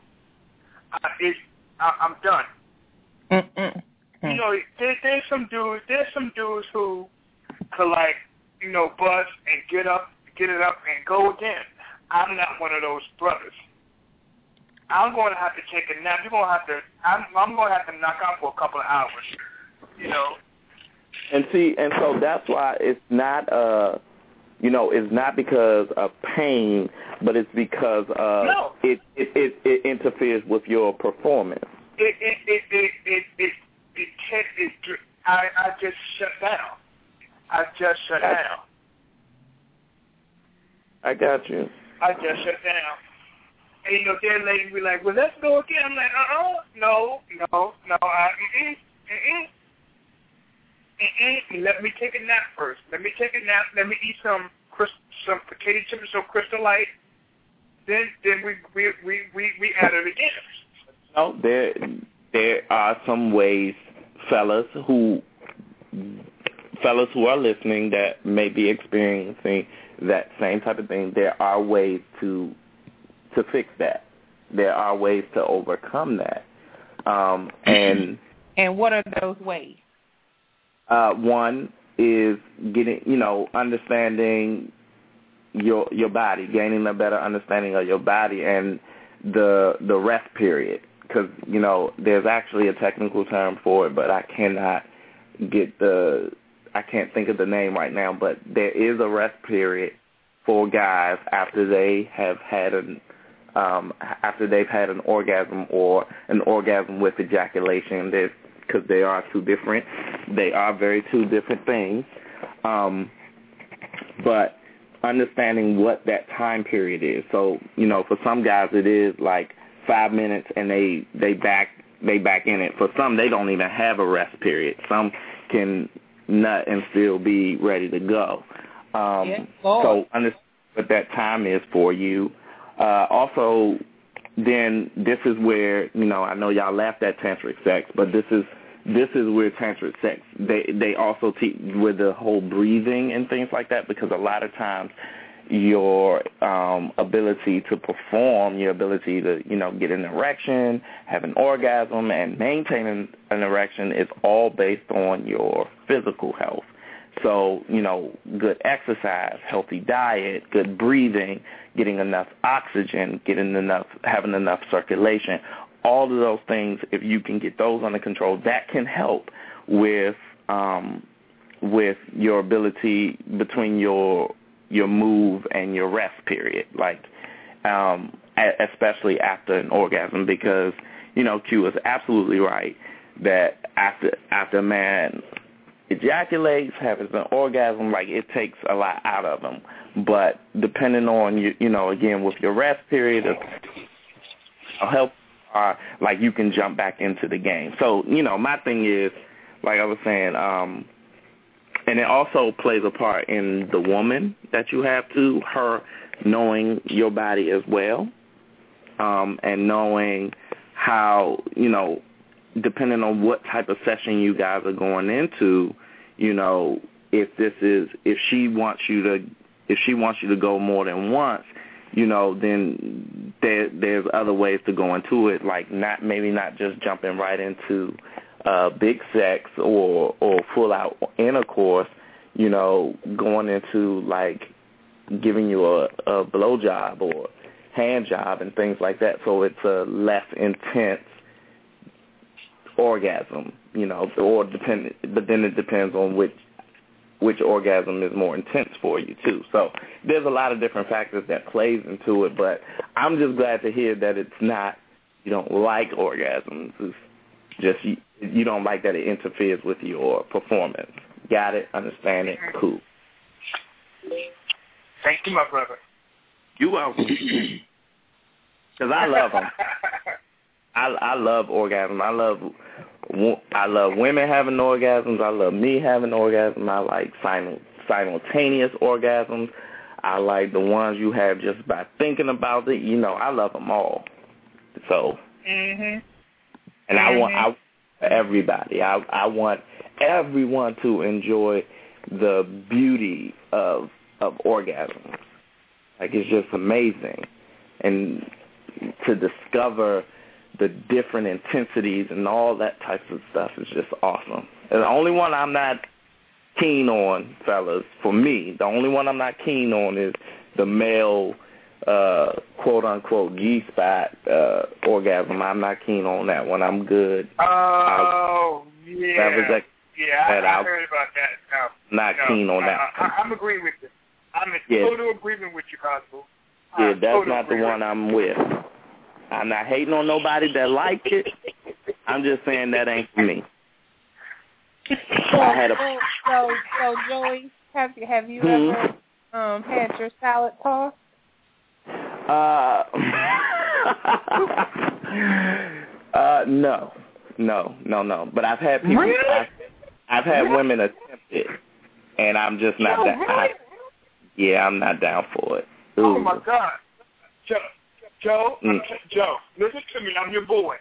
I'm done. You know, there's some dudes who could, like, you know, bust and get it up and go again. I'm not one of those brothers. I'm going to have to take a nap. I'm going to have to knock out for a couple of hours, you know. And so that's why it's not, you know, it's not because of pain, but it's because it interferes with your performance. I just shut down. I got you. I just shut down. And, you know, their lady be like, well, let's go again. I'm like, no. Let me take a nap first. Let me eat some potato chips or some Crystal Light. Then we at it again. No, there are some ways, fellas who are listening that may be experiencing that same type of thing. There are ways to fix that. There are ways to overcome that. And what are those ways? One is getting, you know, understanding your body, gaining a better understanding of your body and the rest period. Because, you know, there's actually a technical term for it, but I can't think of the name right now. But there is a rest period for guys after they have had after they've had an orgasm or an orgasm with ejaculation. Because they are two different things. But understanding what that time period is. So, you know, for some guys it is like 5 minutes and they back in it. For some, they don't even have a rest period. Some can nut and still be ready to go. So understand what that time is for you. Also, then this is where, you know, I know y'all laughed at tantric sex, but this is where tantric sex, they also teach with the whole breathing and things like that, because a lot of times your ability to perform, your ability to, you know, get an erection, have an orgasm, and maintain an erection is all based on your physical health. So, you know, good exercise, healthy diet, good breathing, getting enough oxygen, having enough circulation, all of those things, if you can get those under control, that can help with your ability between your move and your rest period, like especially after an orgasm, because, you know, Q is absolutely right that after a man ejaculates, has an orgasm, like, it takes a lot out of him. But depending on you know, again, with your rest period, help. Like, you can jump back into the game. So, you know, my thing is, like I was saying, and it also plays a part in the woman that you have to, her knowing your body as well, and knowing how, you know, depending on what type of session you guys are going into, you know, if she wants you to go more than once, you know, then there's other ways to go into it, like maybe not just jumping right into big sex or full out intercourse, you know, going into like giving you a blowjob or hand job and things like that, so it's a less intense orgasm, you know, but then it depends on which orgasm is more intense for you too. So there's a lot of different factors that plays into it, but I'm just glad to hear that it's not, you don't like orgasms. It's just you don't like that it interferes with your performance. Got it? Understand it? Cool. Thank you, my brother. You're welcome. Because I love them. I love orgasm. I love women having orgasms. I love me having orgasms. I like simultaneous orgasms. I like the ones you have just by thinking about it. You know, I love them all. So, and I want everybody. I want everyone to enjoy the beauty of orgasm. Like, it's just amazing. And to discover the different intensities and all that type of stuff is just awesome. And the only one I'm not keen on, fellas, for me, the only one I'm not keen on is the male, quote-unquote, G-spot orgasm. I'm not keen on that one. I'm good. Oh, yeah. I heard about that. Not keen on that one. I'm agreeing with you. I'm in total agreement with you, Constable. Yeah, that's not the one I'm with. I'm not hating on nobody that liked it. I'm just saying that ain't for me. So Joey, have you ever had your salad tossed? No. But I've had people. Really? I've had women attempt it, and I'm just not that. Really? I'm not down for it. Ooh. Oh my God, Joe, listen to me. I'm your boy.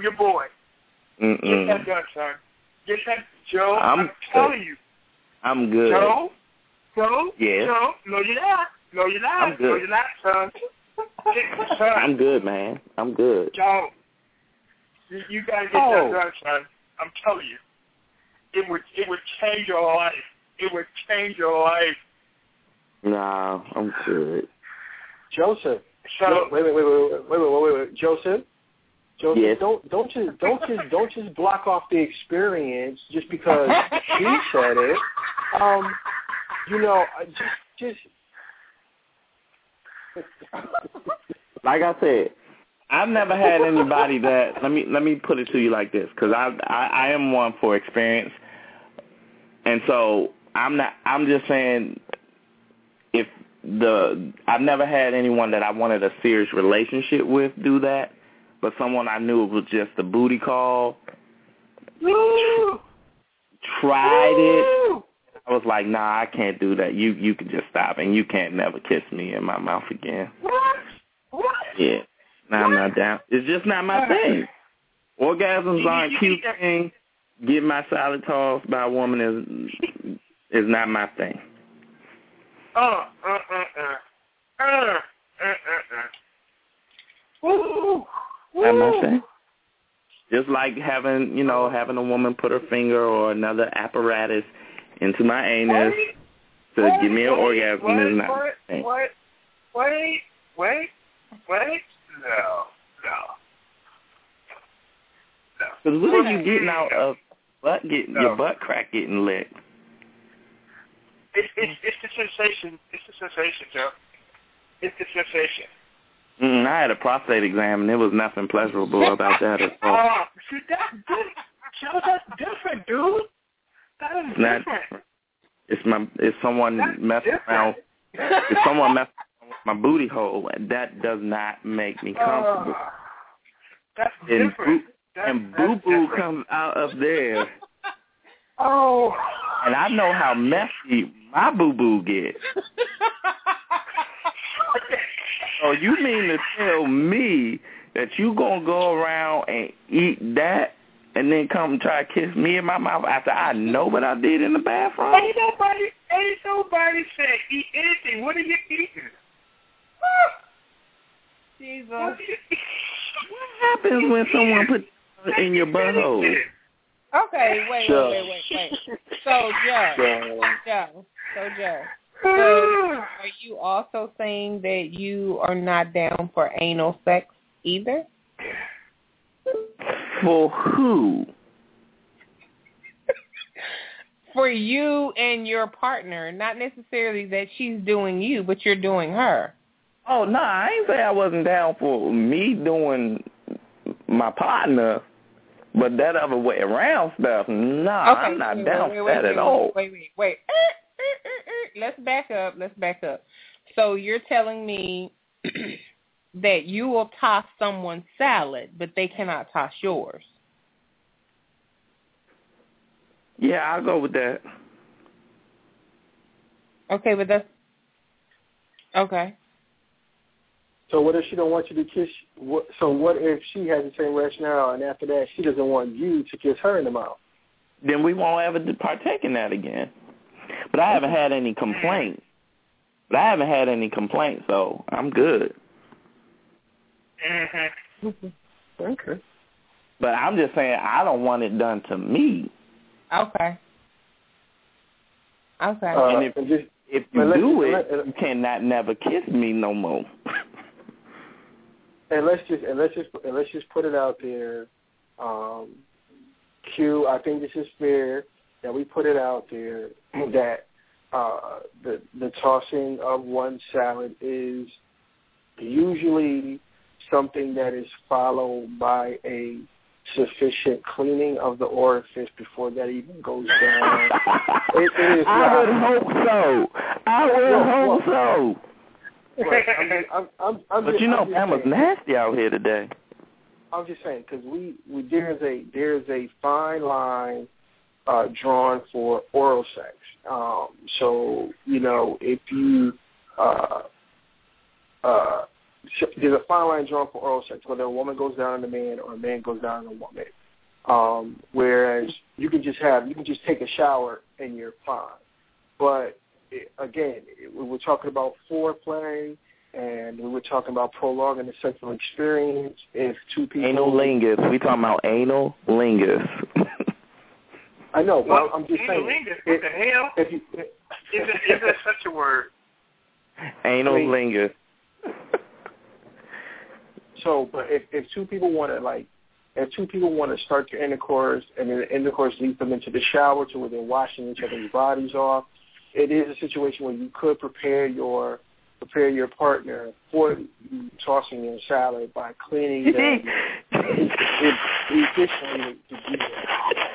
Get that done, son. Get that, Joe. I'm telling you. I'm good. Joe. Yeah. Joe. No, you're not. I'm good. No, you're not, son. Son. I'm good, man. I'm good. Joe, you gotta get that done, son. I'm telling you. It would change your life. It would change your life. Nah, I'm good. Joseph. So, wait. Joseph, yes. don't just block off the experience just because she said it. Just like I said, I've never had anybody that. Let me put it to you like this, because I am one for experience, and so I'm just saying, I've never had anyone that I wanted a serious relationship with do that, but someone I knew it was just a booty call. Tried it. I was like, nah, I can't do that. You can just stop, and you can't never kiss me in my mouth again. What? Yeah. Nah, I'm not down. It's just not my thing. Orgasms aren't a cute thing. Getting my salad tossed by a woman is not my thing. Not my thing. Just like having a woman put her finger or another apparatus into my anus to give me an orgasm is not my thing. Wait. No. Because what are you getting out of your butt crack getting licked? It's the sensation. It's the sensation, Joe. It's the sensation. I had a prostate exam, and there was nothing pleasurable about that at all. See, that's different, dude. That is different. If someone messing around with my booty hole, that does not make me comfortable. That's different. And boo-boo comes out of there. Oh. And I know how messy my boo-boo gets. So you mean to tell me that you going to go around and eat that and then come try to kiss me in my mouth after I know what I did in the bathroom? Ain't nobody said eat anything. What are you eating? Jesus. What happens when someone puts in your butthole? Okay, wait. So, Joe, are you also saying that you are not down for anal sex either? For who? For you and your partner. Not necessarily that she's doing you, but you're doing her. Oh, no, I ain't say I wasn't down for me doing my partner, but that other way around stuff, nah, I'm not down for that at all. Wait. Let's back up. So you're telling me that you will toss someone's salad, but they cannot toss yours. Yeah, I'll go with that. Okay, but that's... Okay. So what if she don't want you to kiss? So what if she has the same rationale, and after that she doesn't want you to kiss her in the mouth? Then we won't ever partake in that again. But I haven't had any complaints. So I'm good. Okay. But I'm just saying I don't want it done to me. Okay. And if you do it, you cannot never kiss me no more. And let's just put it out there. Q, I think this is fair that we put it out there that the tossing of one salad is usually something that is followed by a sufficient cleaning of the orifice before that even goes down. It is I would hope so. Right. But Emma's nasty out here today. I'm just saying because there's a fine line drawn for oral sex. So if you there's a fine line drawn for oral sex, whether a woman goes down on a man or a man goes down on a woman. Whereas you can just take a shower and you're fine. But again, we were talking about foreplay and we were talking about prolonging the sexual experience. If two people anal lingus, we talking about anal lingus. I know, but I'm just saying. Lingus, what the hell? Is there such a word? Anal lingus. So, but if two people want to start their intercourse and then the intercourse leads them into the shower to where they're washing each other's bodies off, it is a situation where you could prepare your partner for tossing your salad by cleaning them efficiently to do that.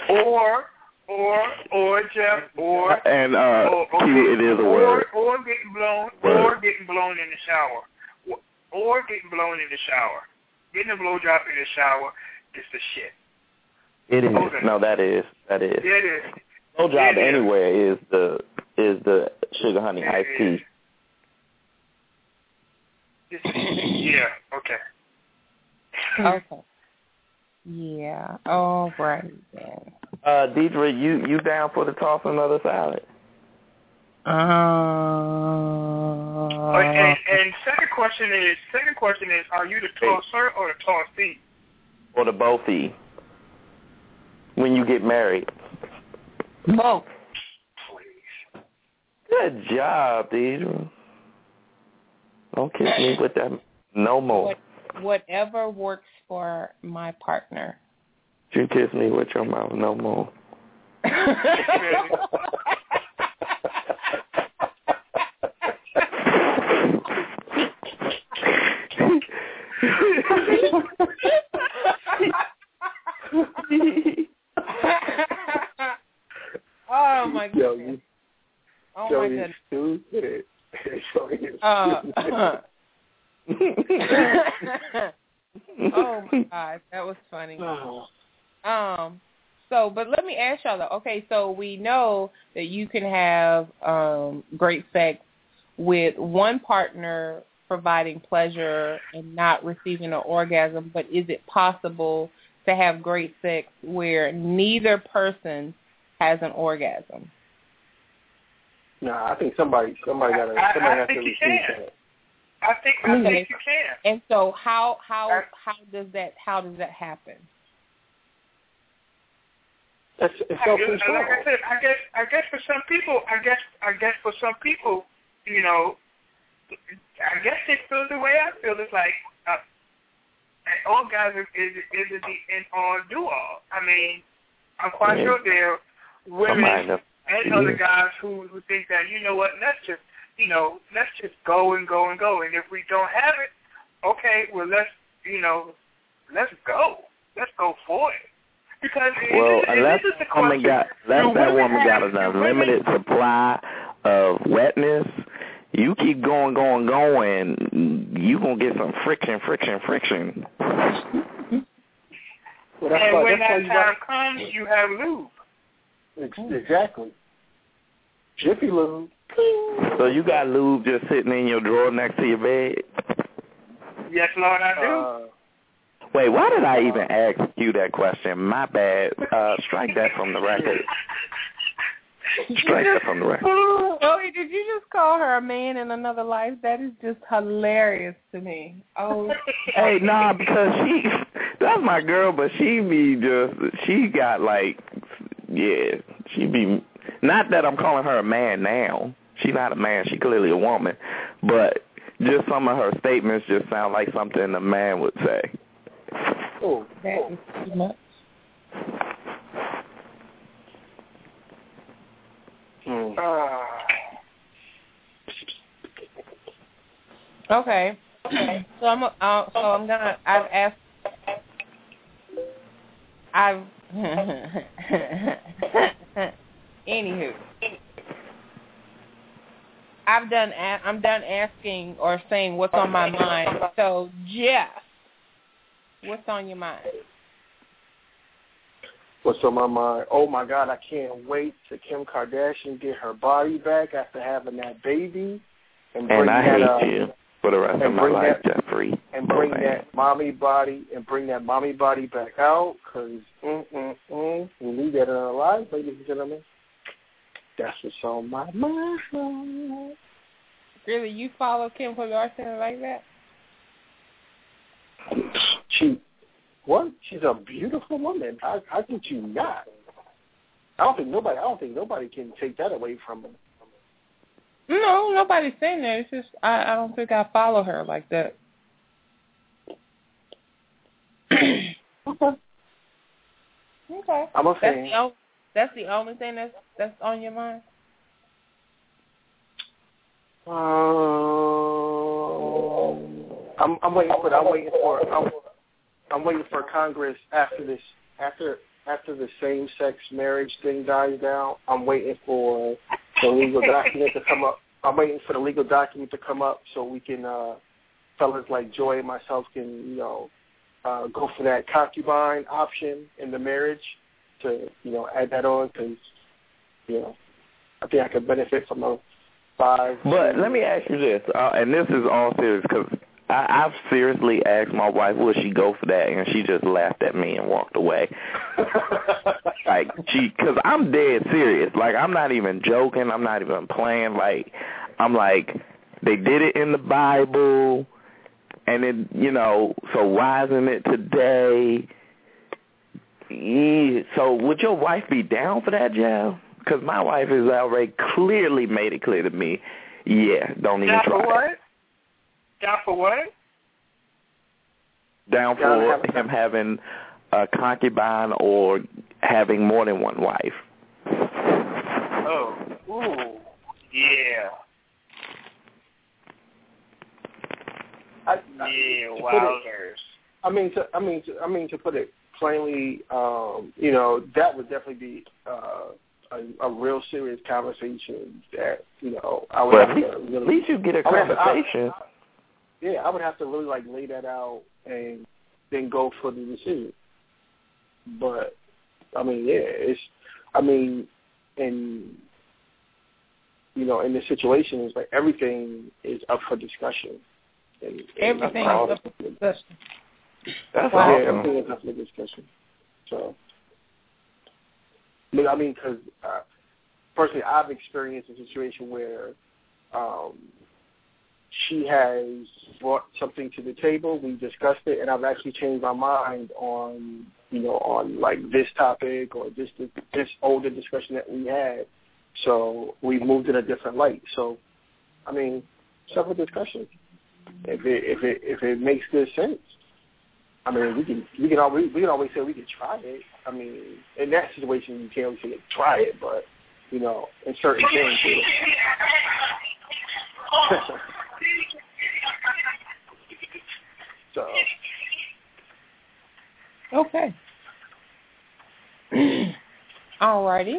Or Jeff, and it is a word. Or getting blown in the shower. Or getting blown in the shower. Getting a blowjob in the shower is the shit. It is. No, that is. Yeah, it is. Blowjob anywhere is the sugar honey iced tea. Yeah. Okay. Okay. Yeah. All right then. Deidre, you down for the toss another salad? And second question is, are you the tosser or the tossee? Or the bothie? When you get married? Both. Please. Good job, Deidre. Don't kiss me with that no more. Whatever works for my partner. You kiss me with your mouth no more. Oh my goodness. Oh my goodness. Stupid. Oh my gosh, that was funny. But let me ask y'all though. Okay, so we know that you can have great sex with one partner providing pleasure and not receiving an orgasm, but is it possible to have great sex where neither person has an orgasm? No, I think somebody has to receive that. I think you can. And so how does that happen? It's self-control. Like I said, I guess for some people, you know, I guess they feel the way I feel. It's like an orgasm is the end all do all. I mean, I'm quite sure there are women and other guys who think that, you know what, let's just go and go and go. And if we don't have it, okay, well let's go. Let's go for it. Because unless that woman got an unlimited supply of wetness, you keep going, you gonna get some friction. Well, and when that time comes, you have lube. Exactly. Jiffy lube. So you got lube just sitting in your drawer next to your bed? Yes, Lord, I do. Wait, why did I even ask you that question? My bad. Strike that from the record. Strike that from the record. Joey, did you just call her a man in another life? That is just hilarious to me. Oh, hey, nah, because that's my girl, but she got like, yeah, she be, not that I'm calling her a man now. She's not a man. She clearly a woman. But just some of her statements just sound like something a man would say. Oh, that is too much. Okay. So anywho, I'm done asking or saying what's on my mind. So, Jeff, what's on your mind? What's on my mind? Oh my God, I can't wait to Kim Kardashian get her body back after having that baby. And I hate you for the rest of my life, Jeffrey. And bring that mommy body back out, because we leave that in our lives, ladies and gentlemen. That's what's on my mind. Really, you follow Kim Kardashian like that? What? She's a beautiful woman. How could you not? I don't think nobody can take that away from her. No, nobody's saying that. It's just I don't think I follow her like that. Okay. I'm a fan. That's the only thing that's on your mind. I'm waiting for Congress after the same-sex marriage thing dies down. I'm waiting for the legal document to come up. I'm waiting for the legal document to come up so we can, fellas like Joy and myself can, go for that concubine option in the marriage to, add that on because, I think I could benefit from a 5. But let me ask you this, and this is all serious because I've seriously asked my wife, would she go for that, and she just laughed at me and walked away. Because I'm dead serious. Like, I'm not even joking. I'm not even playing. Like, I'm like, they did it in the Bible, and it, so why isn't it today? Yeah. So would your wife be down for that, Jeff? Because my wife has already clearly made it clear to me, yeah, don't even try it. Down for what? Down for him having a concubine or having more than one wife. Oh, ooh, yeah. Wowzers. I mean to put it plainly, that would definitely be a real serious conversation that I would have to really. At least you get a conversation. I would have to really lay that out and then go for the decision. But in this situation, it's like everything is up for discussion. Everything is up for discussion. That's awesome. Yeah, everything is up for discussion. So, because personally, I've experienced a situation where she has brought something to the table. We discussed it, and I've actually changed my mind on this topic or this older discussion that we had. So we moved in a different light. So, several discussions. If it makes good sense, we can always say we can try it. In that situation, you can't always say try it, but in certain things. So. Okay. Alrighty.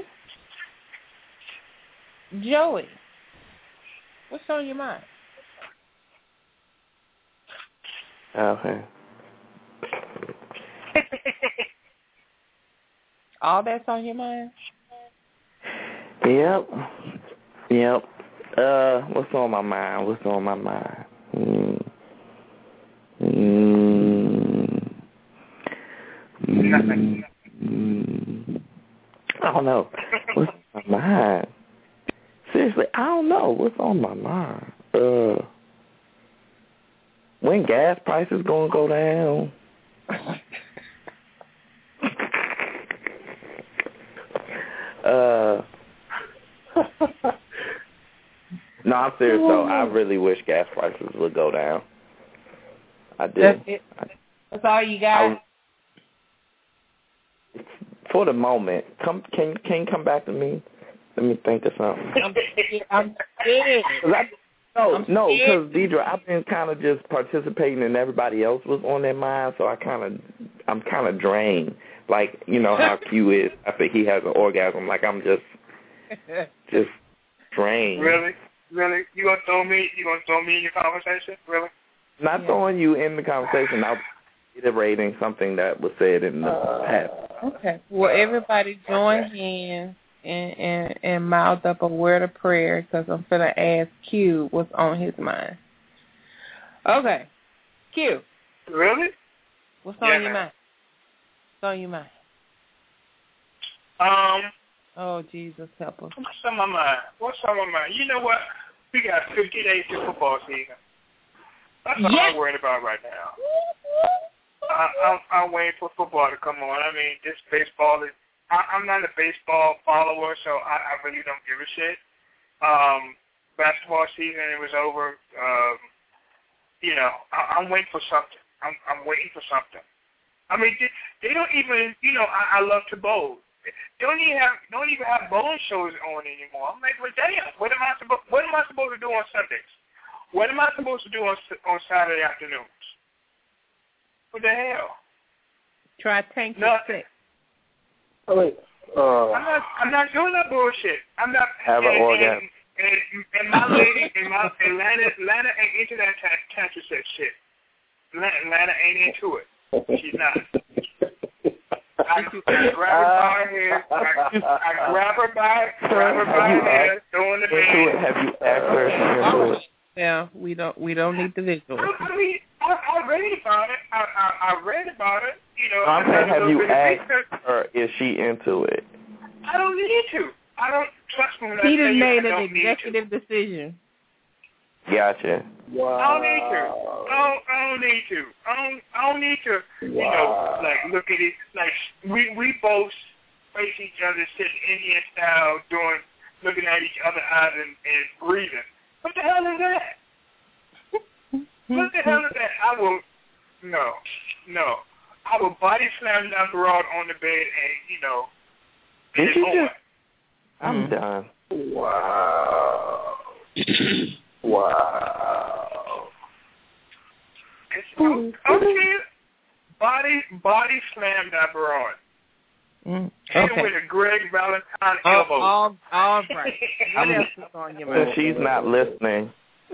Joey, what's on your mind? Okay. All that's on your mind? Yep. What's on my mind? Nothing. I don't know. What's on my Mine? Seriously, I don't know. What's on my mind? When gas prices gonna go down? No, I'm serious though. I really wish gas prices would go down. I do. That's it. That's all you got? For the moment. Can you come back to me? Let me think of something. I'm scared. No, because Deidre, I've been kind of just participating and everybody else was on their mind, so I'm kind of drained. Like, you know how Q is after he has an orgasm. Like, I'm just drained. Really? You gonna throw me in your conversation? Really? Not throwing you in the conversation. I was iterating something that was said in the past. Okay. Well, everybody join hands and mouth up a word of prayer, because I'm going to ask Q what's on his mind. Okay. Q. Really? What's on your mind? What's on your mind? Oh, Jesus, help us. What's on my mind? You know what? We got 50 days to football season. That's what I'm worried about right now. I'm waiting for football to come on. I mean, this baseball is... I'm not a baseball follower, so I really don't give a shit. Basketball season, it was over. I'm waiting for something. I'm waiting for something. I mean, they don't even, I love to bowl. They don't even have bowling shows on anymore. I'm like, well, damn, what am I supposed to do on Sundays? What am I supposed to do on Saturday afternoons? What the hell? Try tank your sex. Oh, wait. I'm not doing that bullshit. I'm not. Have an orgasm. And my lady, Atlanta ain't into that tantra sex shit. Atlanta ain't into it. She's not. I grab her by her hair. I grab her by her hair, throw in the bed. Have you asked her into it? Yeah, we don't need the visual. I mean, I read about it. I read about it. I'm saying, have you asked her, is she into it? I don't need to. I don't trust me when he I just say made I an don't executive decision. Gotcha. Wow. I don't need to. I don't need to. I don't need to. Like look at it. Like we both face each other, sitting Indian style, looking at each other eyes and breathing. What the hell is that? What the hell is that? I will. No. I will body slam down the rod on the bed and Did you just? I'm done. Wow. Wow. Okay. Body slam that rod. Okay. With a Greg Valentine elbow. All right. What else is on your mind? She's not listening.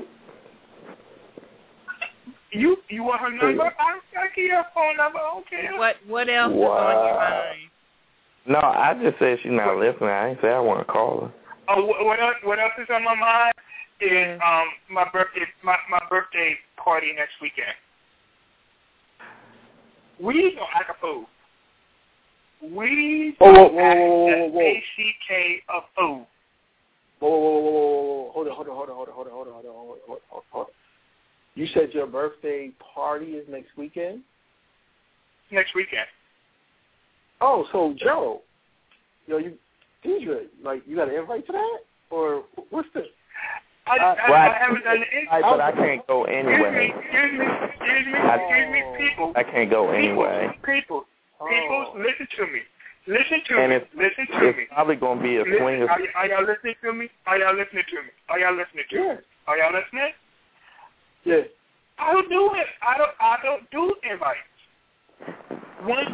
You want her number? I give you her phone number. Okay. What else is on your mind? No, I just said she's not listening. I ain't say I want to call her. Oh, what else is on my mind is my birthday party next weekend. We gonna act a fool. We gonna act ACK a fool. Whoa. Hold on. You said your birthday party is next weekend? Next weekend. Oh, so Joe, Deidre, like, you got an invite to that? Or what's this? I haven't done the invite. But I can't go anyway. Excuse me, people. I can't go anyway. People, listen to me. Listen to me. It's probably going to be a swing. Are y'all listening to me? Are y'all listening to me? Are y'all listening? Yes. I don't do it. I don't do invites. Once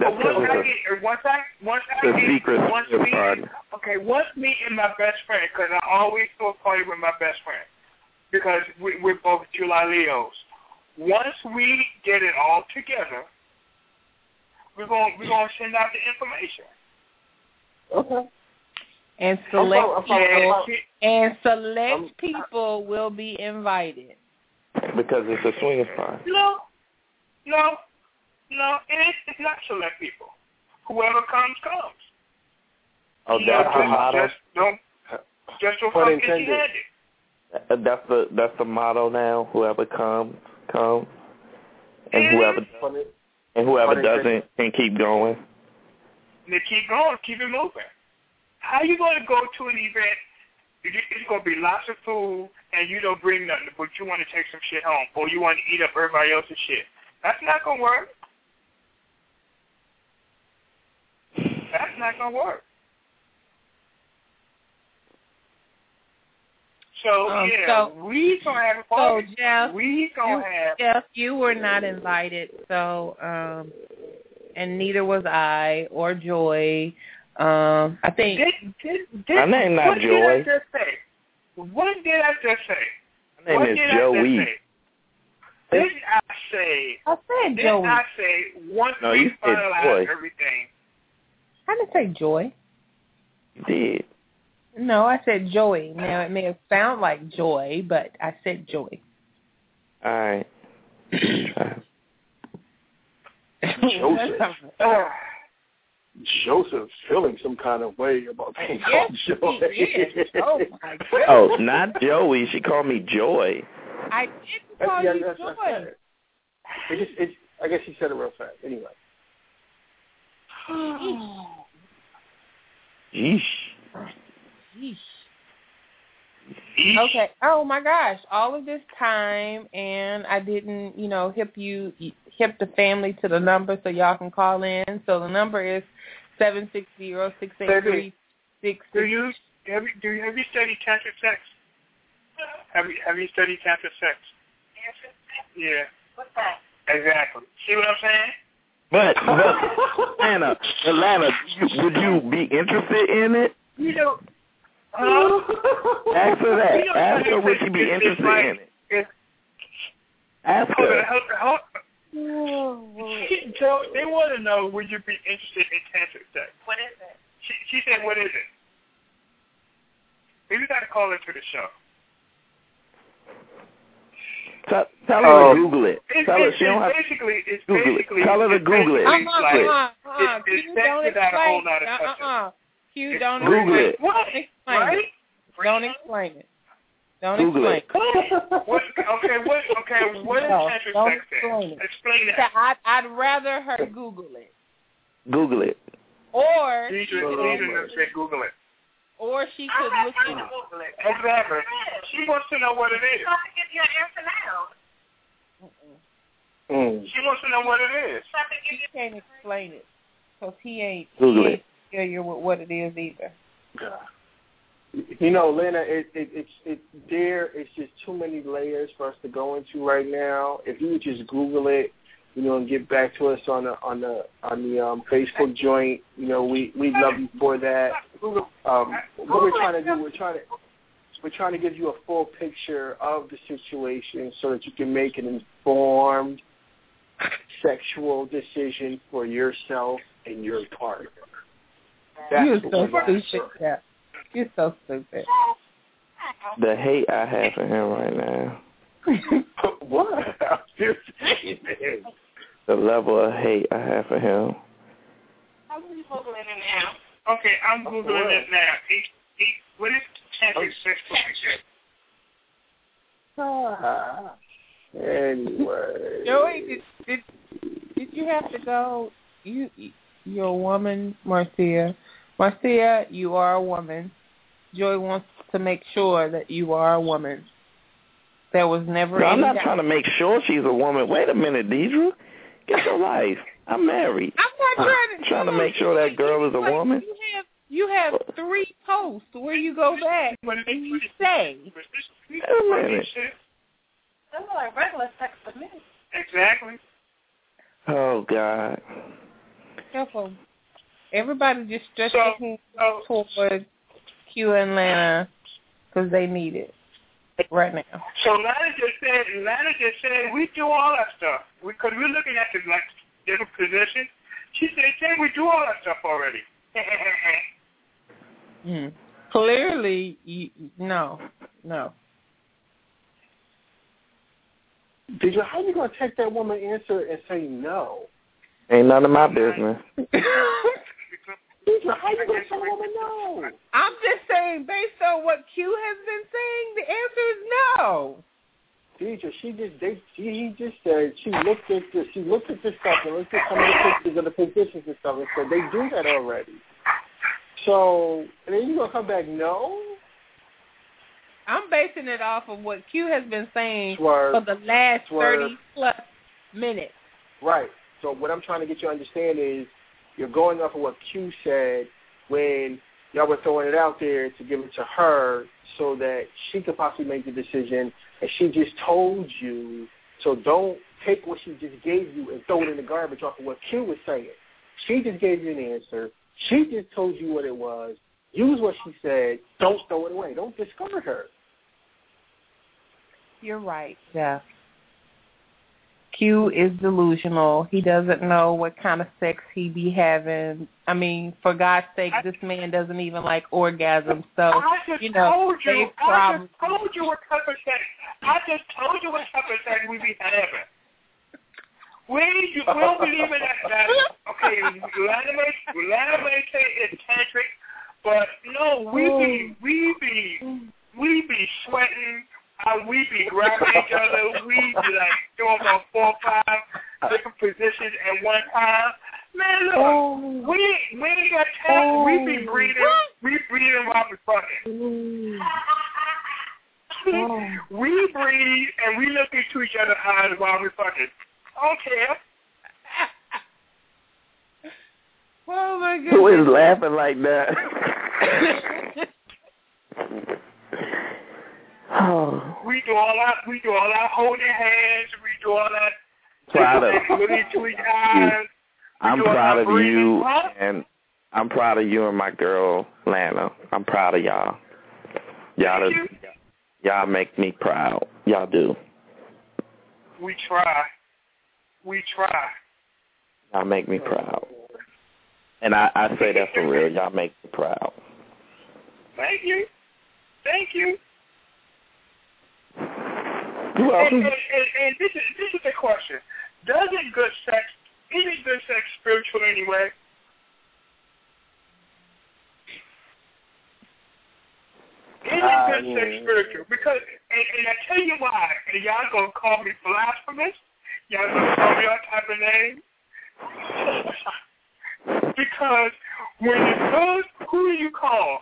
me and my best friend, because I always throw a party with my best friend, because we're both July Leos. Once we get it all together, we're gonna send out the information. Okay. And select people will be invited. Because it's a swingers party. No, it's not select people. Whoever comes. Oh, that's the motto? Just so fucking empty-handed. That's the motto now. Whoever comes, and whoever doesn't can keep going. They keep going, keep it moving. How you going to go to an event? It's going to be lots of food, and you don't bring nothing, but you want to take some shit home, or you want to eat up everybody else's shit. That's not going to work. That's not going to work. So, we going to have a party. So, Jeff, Jeff, you were not invited, so, and neither was I or Joy. I think... My name not Joy. What did I just say? My name is Joey. Did I say... I said did Joey. I say once we finalize everything... I didn't say Joy. You did. No, I said Joey. Now, it may have sounded like Joy, but I said Joy. All right. Joseph's feeling some kind of way about being called Joy. Oh, my God. Oh, not Joey. She called me Joy. I didn't call you Joy. I guess she said it real fast. Anyway. Yeesh. Okay. Oh my gosh! All of this time, and I didn't, hip the family to the number so y'all can call in. So the number is 760-683-66. Have you studied tantric sex? Have you studied tantric sex? Yeah. What's that? Exactly. See what I'm saying? But Atlanta, would you be interested in it? Ask her that. Ask her would she be interested in it. Ask her. They want to know, would you be interested in tantric sex? What is it? She said, what is it? Maybe we got to call into the show. Tell her to Google it. Tell her she don't have to Google it. Tell her to Google it. Don't explain. Q, don't Google it. Right? Don't explain it. Don't Google explain it. What is tantric sex? Explain it. I'd rather her Google it. Google it. Or Google it. Or she could look it up. Exactly. She wants to know what it is. Give you an answer now. She wants to know what it is. He can't explain it because he ain't familiar with what it is either. Lena, it's just too many layers for us to go into right now. If you would just Google it, and get back to us on the Facebook joint, we'd love you for that. What we're trying to do, we're trying to give you a full picture of the situation so that you can make an informed sexual decision for yourself and your partner. You're so stupid, yeah. You're so stupid. The hate I have for him right now. What? I'm just saying, man. The level of hate I have for him. I'm Googling it now. Okay, I'm Googling it now. What is tantric sex? Anyway. Joey, did you have to go? You're a woman, Marcia. Marcia, you are a woman. Joey wants to make sure that you are a woman. There was never any I'm not doubt. trying to make sure she's a woman. Wait a minute, Deidre. Get your life. I'm married. I'm not trying to make sure that girl is a woman. You have 3 posts where you go back and you say. Wait a minute. That's like regular sex to me. Exactly. Oh, God. Careful. Everybody just stretch their hands toward Q and Lana because they need it right now. So Lana just said we do all that stuff. Because we're looking at the different positions. She said we do all that stuff already. Clearly, no. Deidre, how are you going to take that woman answer and say no? Ain't none of my business. Deidre, how you going to tell a woman no? I'm just saying, based on what Q has been saying, the answer is no. Deidre, he just said she looked at this stuff and looked at some of the pictures of the positions and stuff and said they do that already. So, and then you gonna come back no? I'm basing it off of what Q has been saying Swerve, for the last Swerve. 30+ minutes. Right. So what I'm trying to get you to understand is you're going off of what Q said when y'all were throwing it out there to give it to her so that she could possibly make the decision, and she just told you. So don't take what she just gave you and throw it in the garbage off of what Q was saying. She just gave you an answer. She just told you what it was. Use what she said. Don't throw it away. Don't discard her. You're right, Jeff. Q is delusional. He doesn't know what kind of sex he be having. I mean, for God's sake, this man doesn't even like orgasms. So, I just told you what type of sex. I just told you what type of sex we be having. We don't believe in that. Okay, Lana may say it's tantric, but no, we be sweating. We be grabbing each other. We be like doing about 4 or 5 different positions at one time. Man, look, we ain't got time. We be breathing. We breathing while we fucking. We breathe and we look into each other's eyes while we fucking. I don't care. Oh my goodness. Who is laughing like that? We do all that holding hands. We do all that. Proud of looking into each eyes. I'm proud of you, and I'm proud of you and my girl Lana. I'm proud of y'all. Y'all make me proud. Y'all do. We try. Y'all make me proud. And I say that for real. Y'all make me proud. Thank you. You're welcome. And this is the question. Isn't good sex spiritual anyway? Isn't good sex spiritual? Because, and I tell you why, and y'all gonna call me blasphemous, y'all gonna call me all type of names. Because when it goes, who do you call?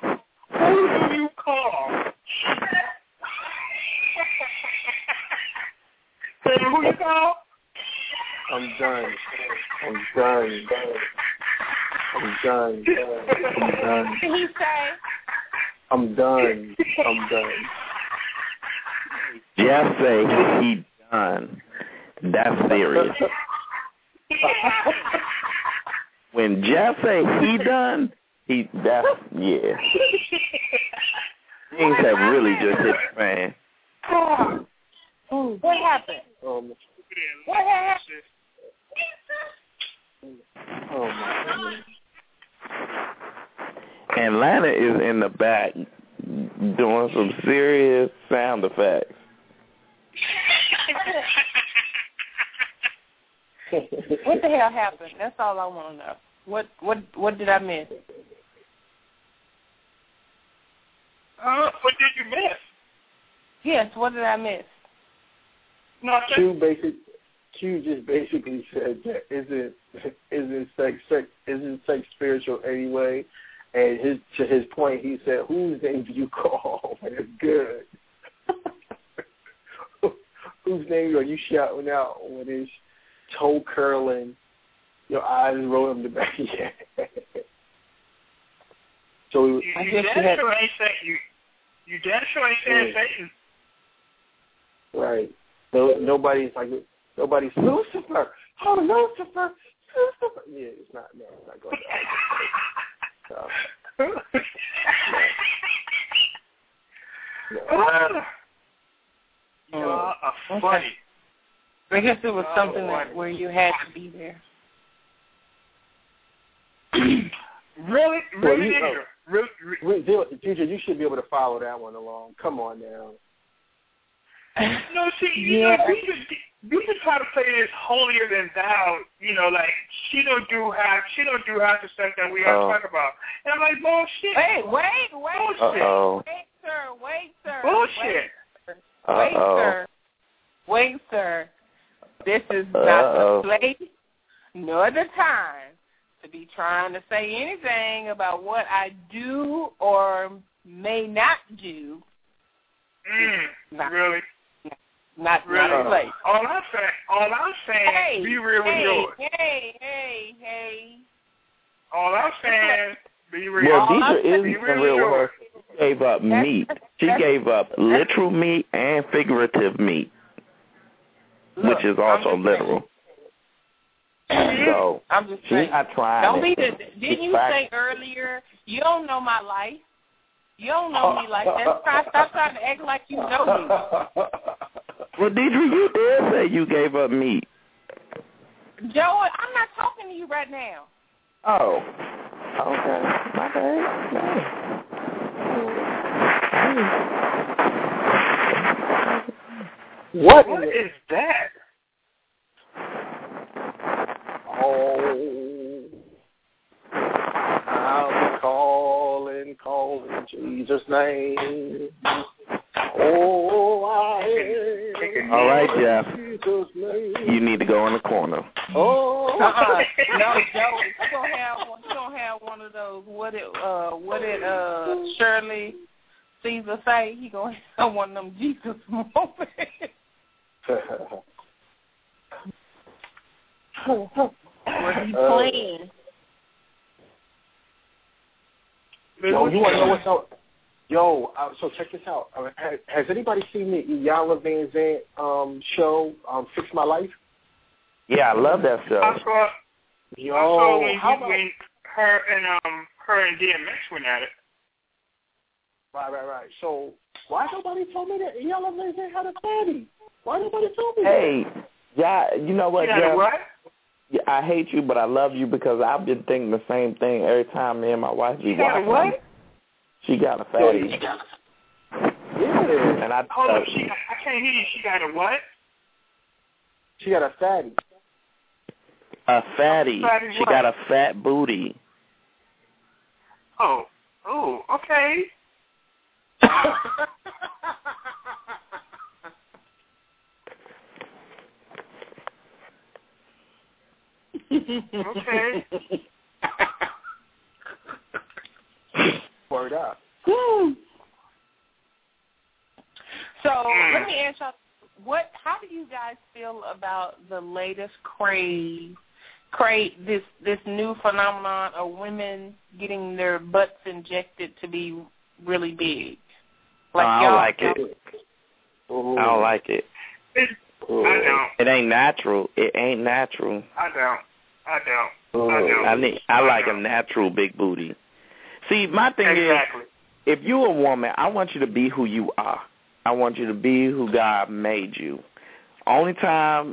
Who you call? I'm done. Did he say? I'm done. Jeff say he done. That's serious. When Jeff say he done, yeah. Things have really just hit the fan. What happened? What happened? Oh my goodness. And Lana is in the back doing some serious sound effects. What the hell happened? That's all I want to know. What did I miss? What did you miss? Yes, what did I miss? Q just basically said that isn't sex spiritual anyway? And to his point, he said, "Whose name do you call when it's good? Whose name are you shouting out when it's toe curling, your eyes rolling the back of your head?" So I guess you damn sure ain't saying Satan. Right. Nobody's Lucifer. Oh, Lucifer. Yeah, it's not going to funny. I guess it was something where you had to be there. Really? Teacher, you should be able to follow that one along. Come on now. No, see, you know, we just try to play this holier than thou, like she don't do half the stuff that we are talking about. And I'm like, bullshit. Wait, sir. Bullshit. Wait, sir. This is not the place nor the time to be trying to say anything about what I do or may not do. Really? Not the place. All I'm saying, be real with yours. Hey. All I'm saying, be real. Well, Deidre is real with her. She gave up meat. She gave up literal meat and figurative meat, which is also literal. So I'm just she's saying. not trying. Didn't you say earlier, you don't know my life? You don't know me like that. Stop trying to act like you know me. Well, Deidre, you did say you gave up meat. Joe, I'm not talking to you right now. Oh. Okay. My bad. What is that? Oh, I'll be calling Jesus' name. Oh, all right, Jeff. Jesus' name. You need to go in the corner. Oh, no, Joe, you gonna have one of those. What did Shirley Caesar say? He gonna have one of them Jesus moments. What he playing? Yo, you want to know what's up? Yo, so check this out. Has anybody seen the Iyanla Vanzant show, Fix My Life? Yeah, I love that show. I saw when her and DMX went at it. Right. So why nobody told me that Iyanla Vanzant had a fatty? Why nobody told me Hey, yeah, you know what, Jeff? What? Yeah, I hate you, but I love you because I've been thinking the same thing every time me and my wife be watching. What? She got a fatty. Yeah. And I hold up, I can't hear you. She got a what? She got a fatty. A fatty. She got a fat booty. Oh, okay. Okay. Word up. So let me ask y'all, how do you guys feel about the latest this new phenomenon of women getting their butts injected to be really big? I don't like it. I don't like it. I don't. It ain't natural. It ain't natural. I don't. I like a natural big booty. See, my thing is, if you're a woman, I want you to be who you are. I want you to be who God made you. The only time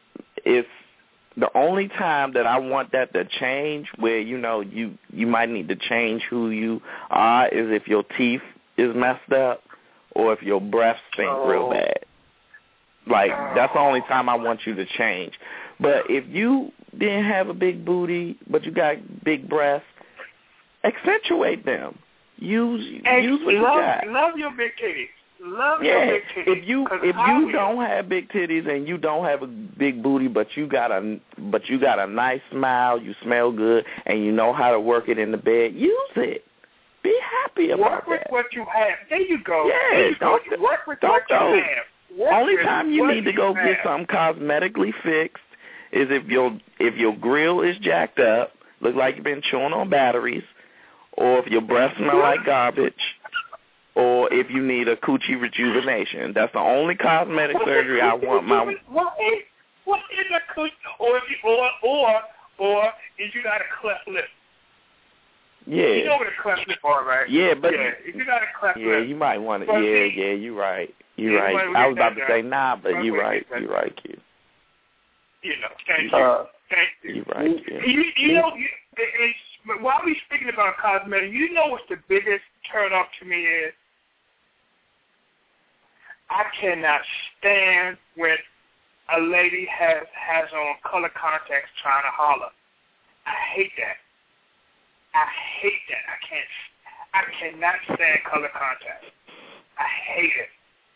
that I want that to change, where you might need to change who you are, is if your teeth is messed up or if your breath stink real bad. Like, that's the only time I want you to change. But if you didn't have a big booty, but you got big breasts, accentuate them. Use what you got. Love your big titties. Love your big titties. If you don't have big titties and you don't have a big booty, but you got a nice smile, you smell good, and you know how to work it in the bed, use it. Be happy about that. Work with what you have. There you go. Yeah, work with what you have. Only time you need to go get something cosmetically fixed is if your grill is jacked up, look like you've been chewing on batteries, or if your breath smell like garbage, or if you need a coochie rejuvenation. That's the only cosmetic surgery I want my. What is a coochie? Or if you got a cleft lip? Yeah. You know what a cleft lip are, right? Yeah, but if you got a cleft lip. Yeah, you might want to. Yeah, you're right. You're right. I was about to say but you're right. You're right, Q. Thank you. You're right, Q. While we're speaking about cosmetics, you know what's the biggest turn off to me is? I cannot stand when a lady has on color contacts trying to holler. I hate that. I cannot stand color contacts. I hate it.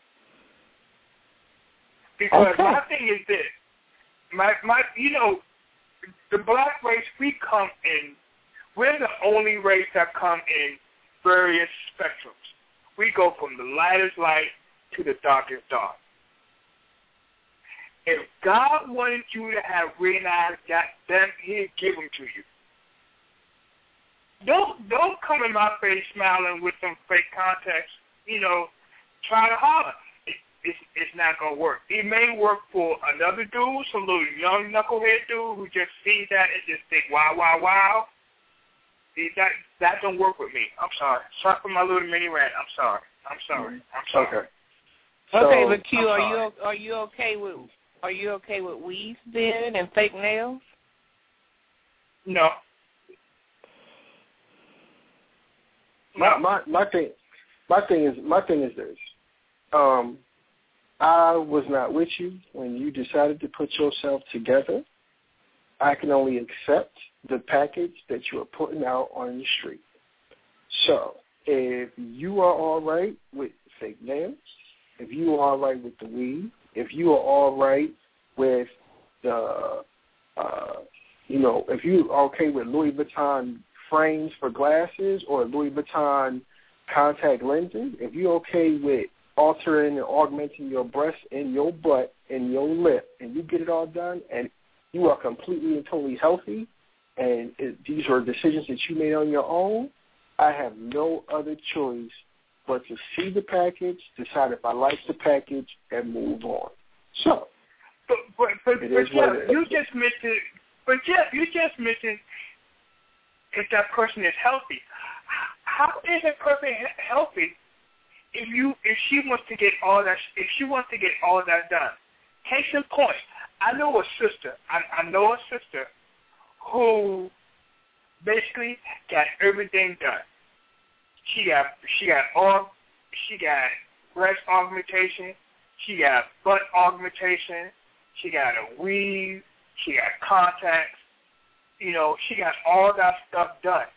Because my thing is this. The black race, we come in, we're the only race that come in various spectrums. We go from the lightest light to the darkest dark. If God wanted you to have green eyes, then He'd give them to you. Don't come in my face smiling with some fake contacts, try to holler. It's not going to work. It may work for another dude, some little young knucklehead dude who just sees that and just think, wow. That don't work with me. I'm sorry. Sorry for my little mini rant. I'm sorry. Okay. Okay, but Q, are you okay with weaves then and fake nails? No. My thing is this. I was not with you when you decided to put yourself together. I can only accept the package that you are putting out on the street. So if you are all right with fake nails, if you are all right with the weave, if you are all right with the, if you are okay with Louis Vuitton frames for glasses or Louis Vuitton contact lenses, if you're okay with altering and augmenting your breast and your butt and your lip, and you get it all done, and you are completely and totally healthy, and these are decisions that you made on your own, I have no other choice but to see the package, decide if I like the package, and move on. So, but Jeff, you just mentioned if that person is healthy. How is a person healthy if she wants to get all that done? Case in point, I know a sister who basically got everything done. She got breast augmentation, she got butt augmentation, she got a weave, she got contacts, she got all that stuff done.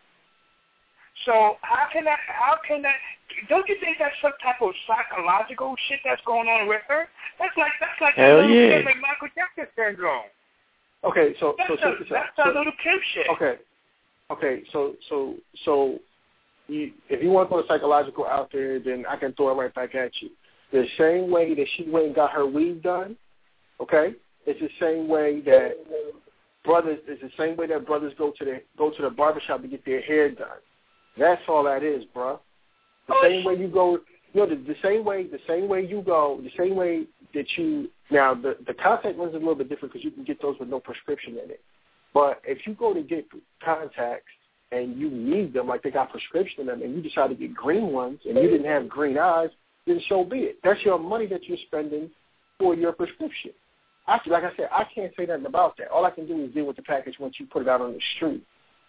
So how can that, don't you think that's some type of psychological shit that's going on with her? That's like Hell yeah. Michael Jackson syndrome. Okay, so that's a little pimp shit. Okay, so if you want to put psychological out there, then I can throw it right back at you. The same way that she went and got her weave done, okay, it's the same way that brothers go to the barbershop to get their hair done. That's all that is, bro. The same way you go, the same way you go, the same way that you, now the contact lens is a little bit different because you can get those with no prescription in it. But if you go to get contacts and you need them, like they got prescription in them, and you decide to get green ones and you didn't have green eyes, then so be it. That's your money that you're spending for your prescription. Actually, like I said, I can't say nothing about that. All I can do is deal with the package once you put it out on the street.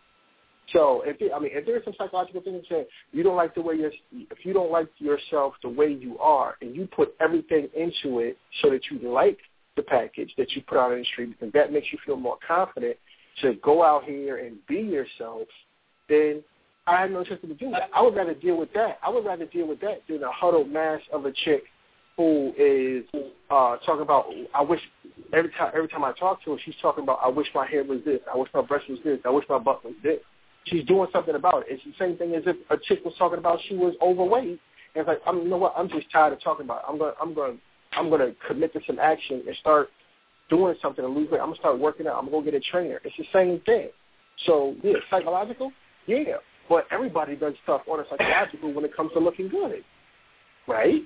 So if there's some psychological things that you don't like if you don't like yourself the way you are, and you put everything into it so that you like the package that you put out on the street, and that makes you feel more confident to go out here and be yourself, then I have no choice to do that. I would rather deal with that. Than a huddled mass of a chick who is talking about, I wish, every time I talk to her, she's talking about, I wish my hair was this, I wish my breast was this, I wish my butt was this. She's doing something about it. It's the same thing as if a chick was talking about she was overweight, and it's like, you know what, I'm just tired of talking about it. I'm going to commit to some action and start doing something to lose weight. I'm going to start working out. I'm going to go get a trainer. It's the same thing. So, yeah, psychological, yeah, but everybody does stuff on a psychological when it comes to looking good, right?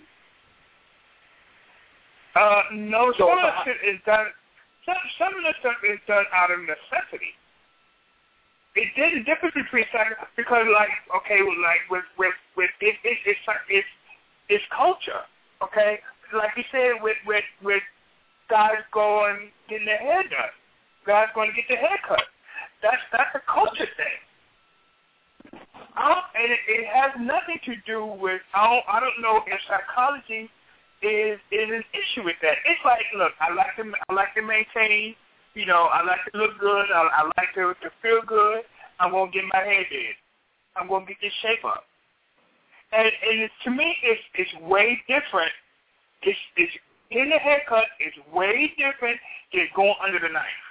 No, some of the shit is done. Some of the stuff is done out of necessity. There's a difference between because with it's culture, okay? Like you said, with guys going getting their hair done, guys going to get their hair cut. That's a culture thing. And it has nothing to do with I don't know if psychology is an issue with that. It's like, look, I like to maintain, you know, I like to look good, I like to feel good. I'm gonna get my hair did. I'm gonna get this shape up. And to me, it's way different. It's getting a haircut is way different than going under the knife.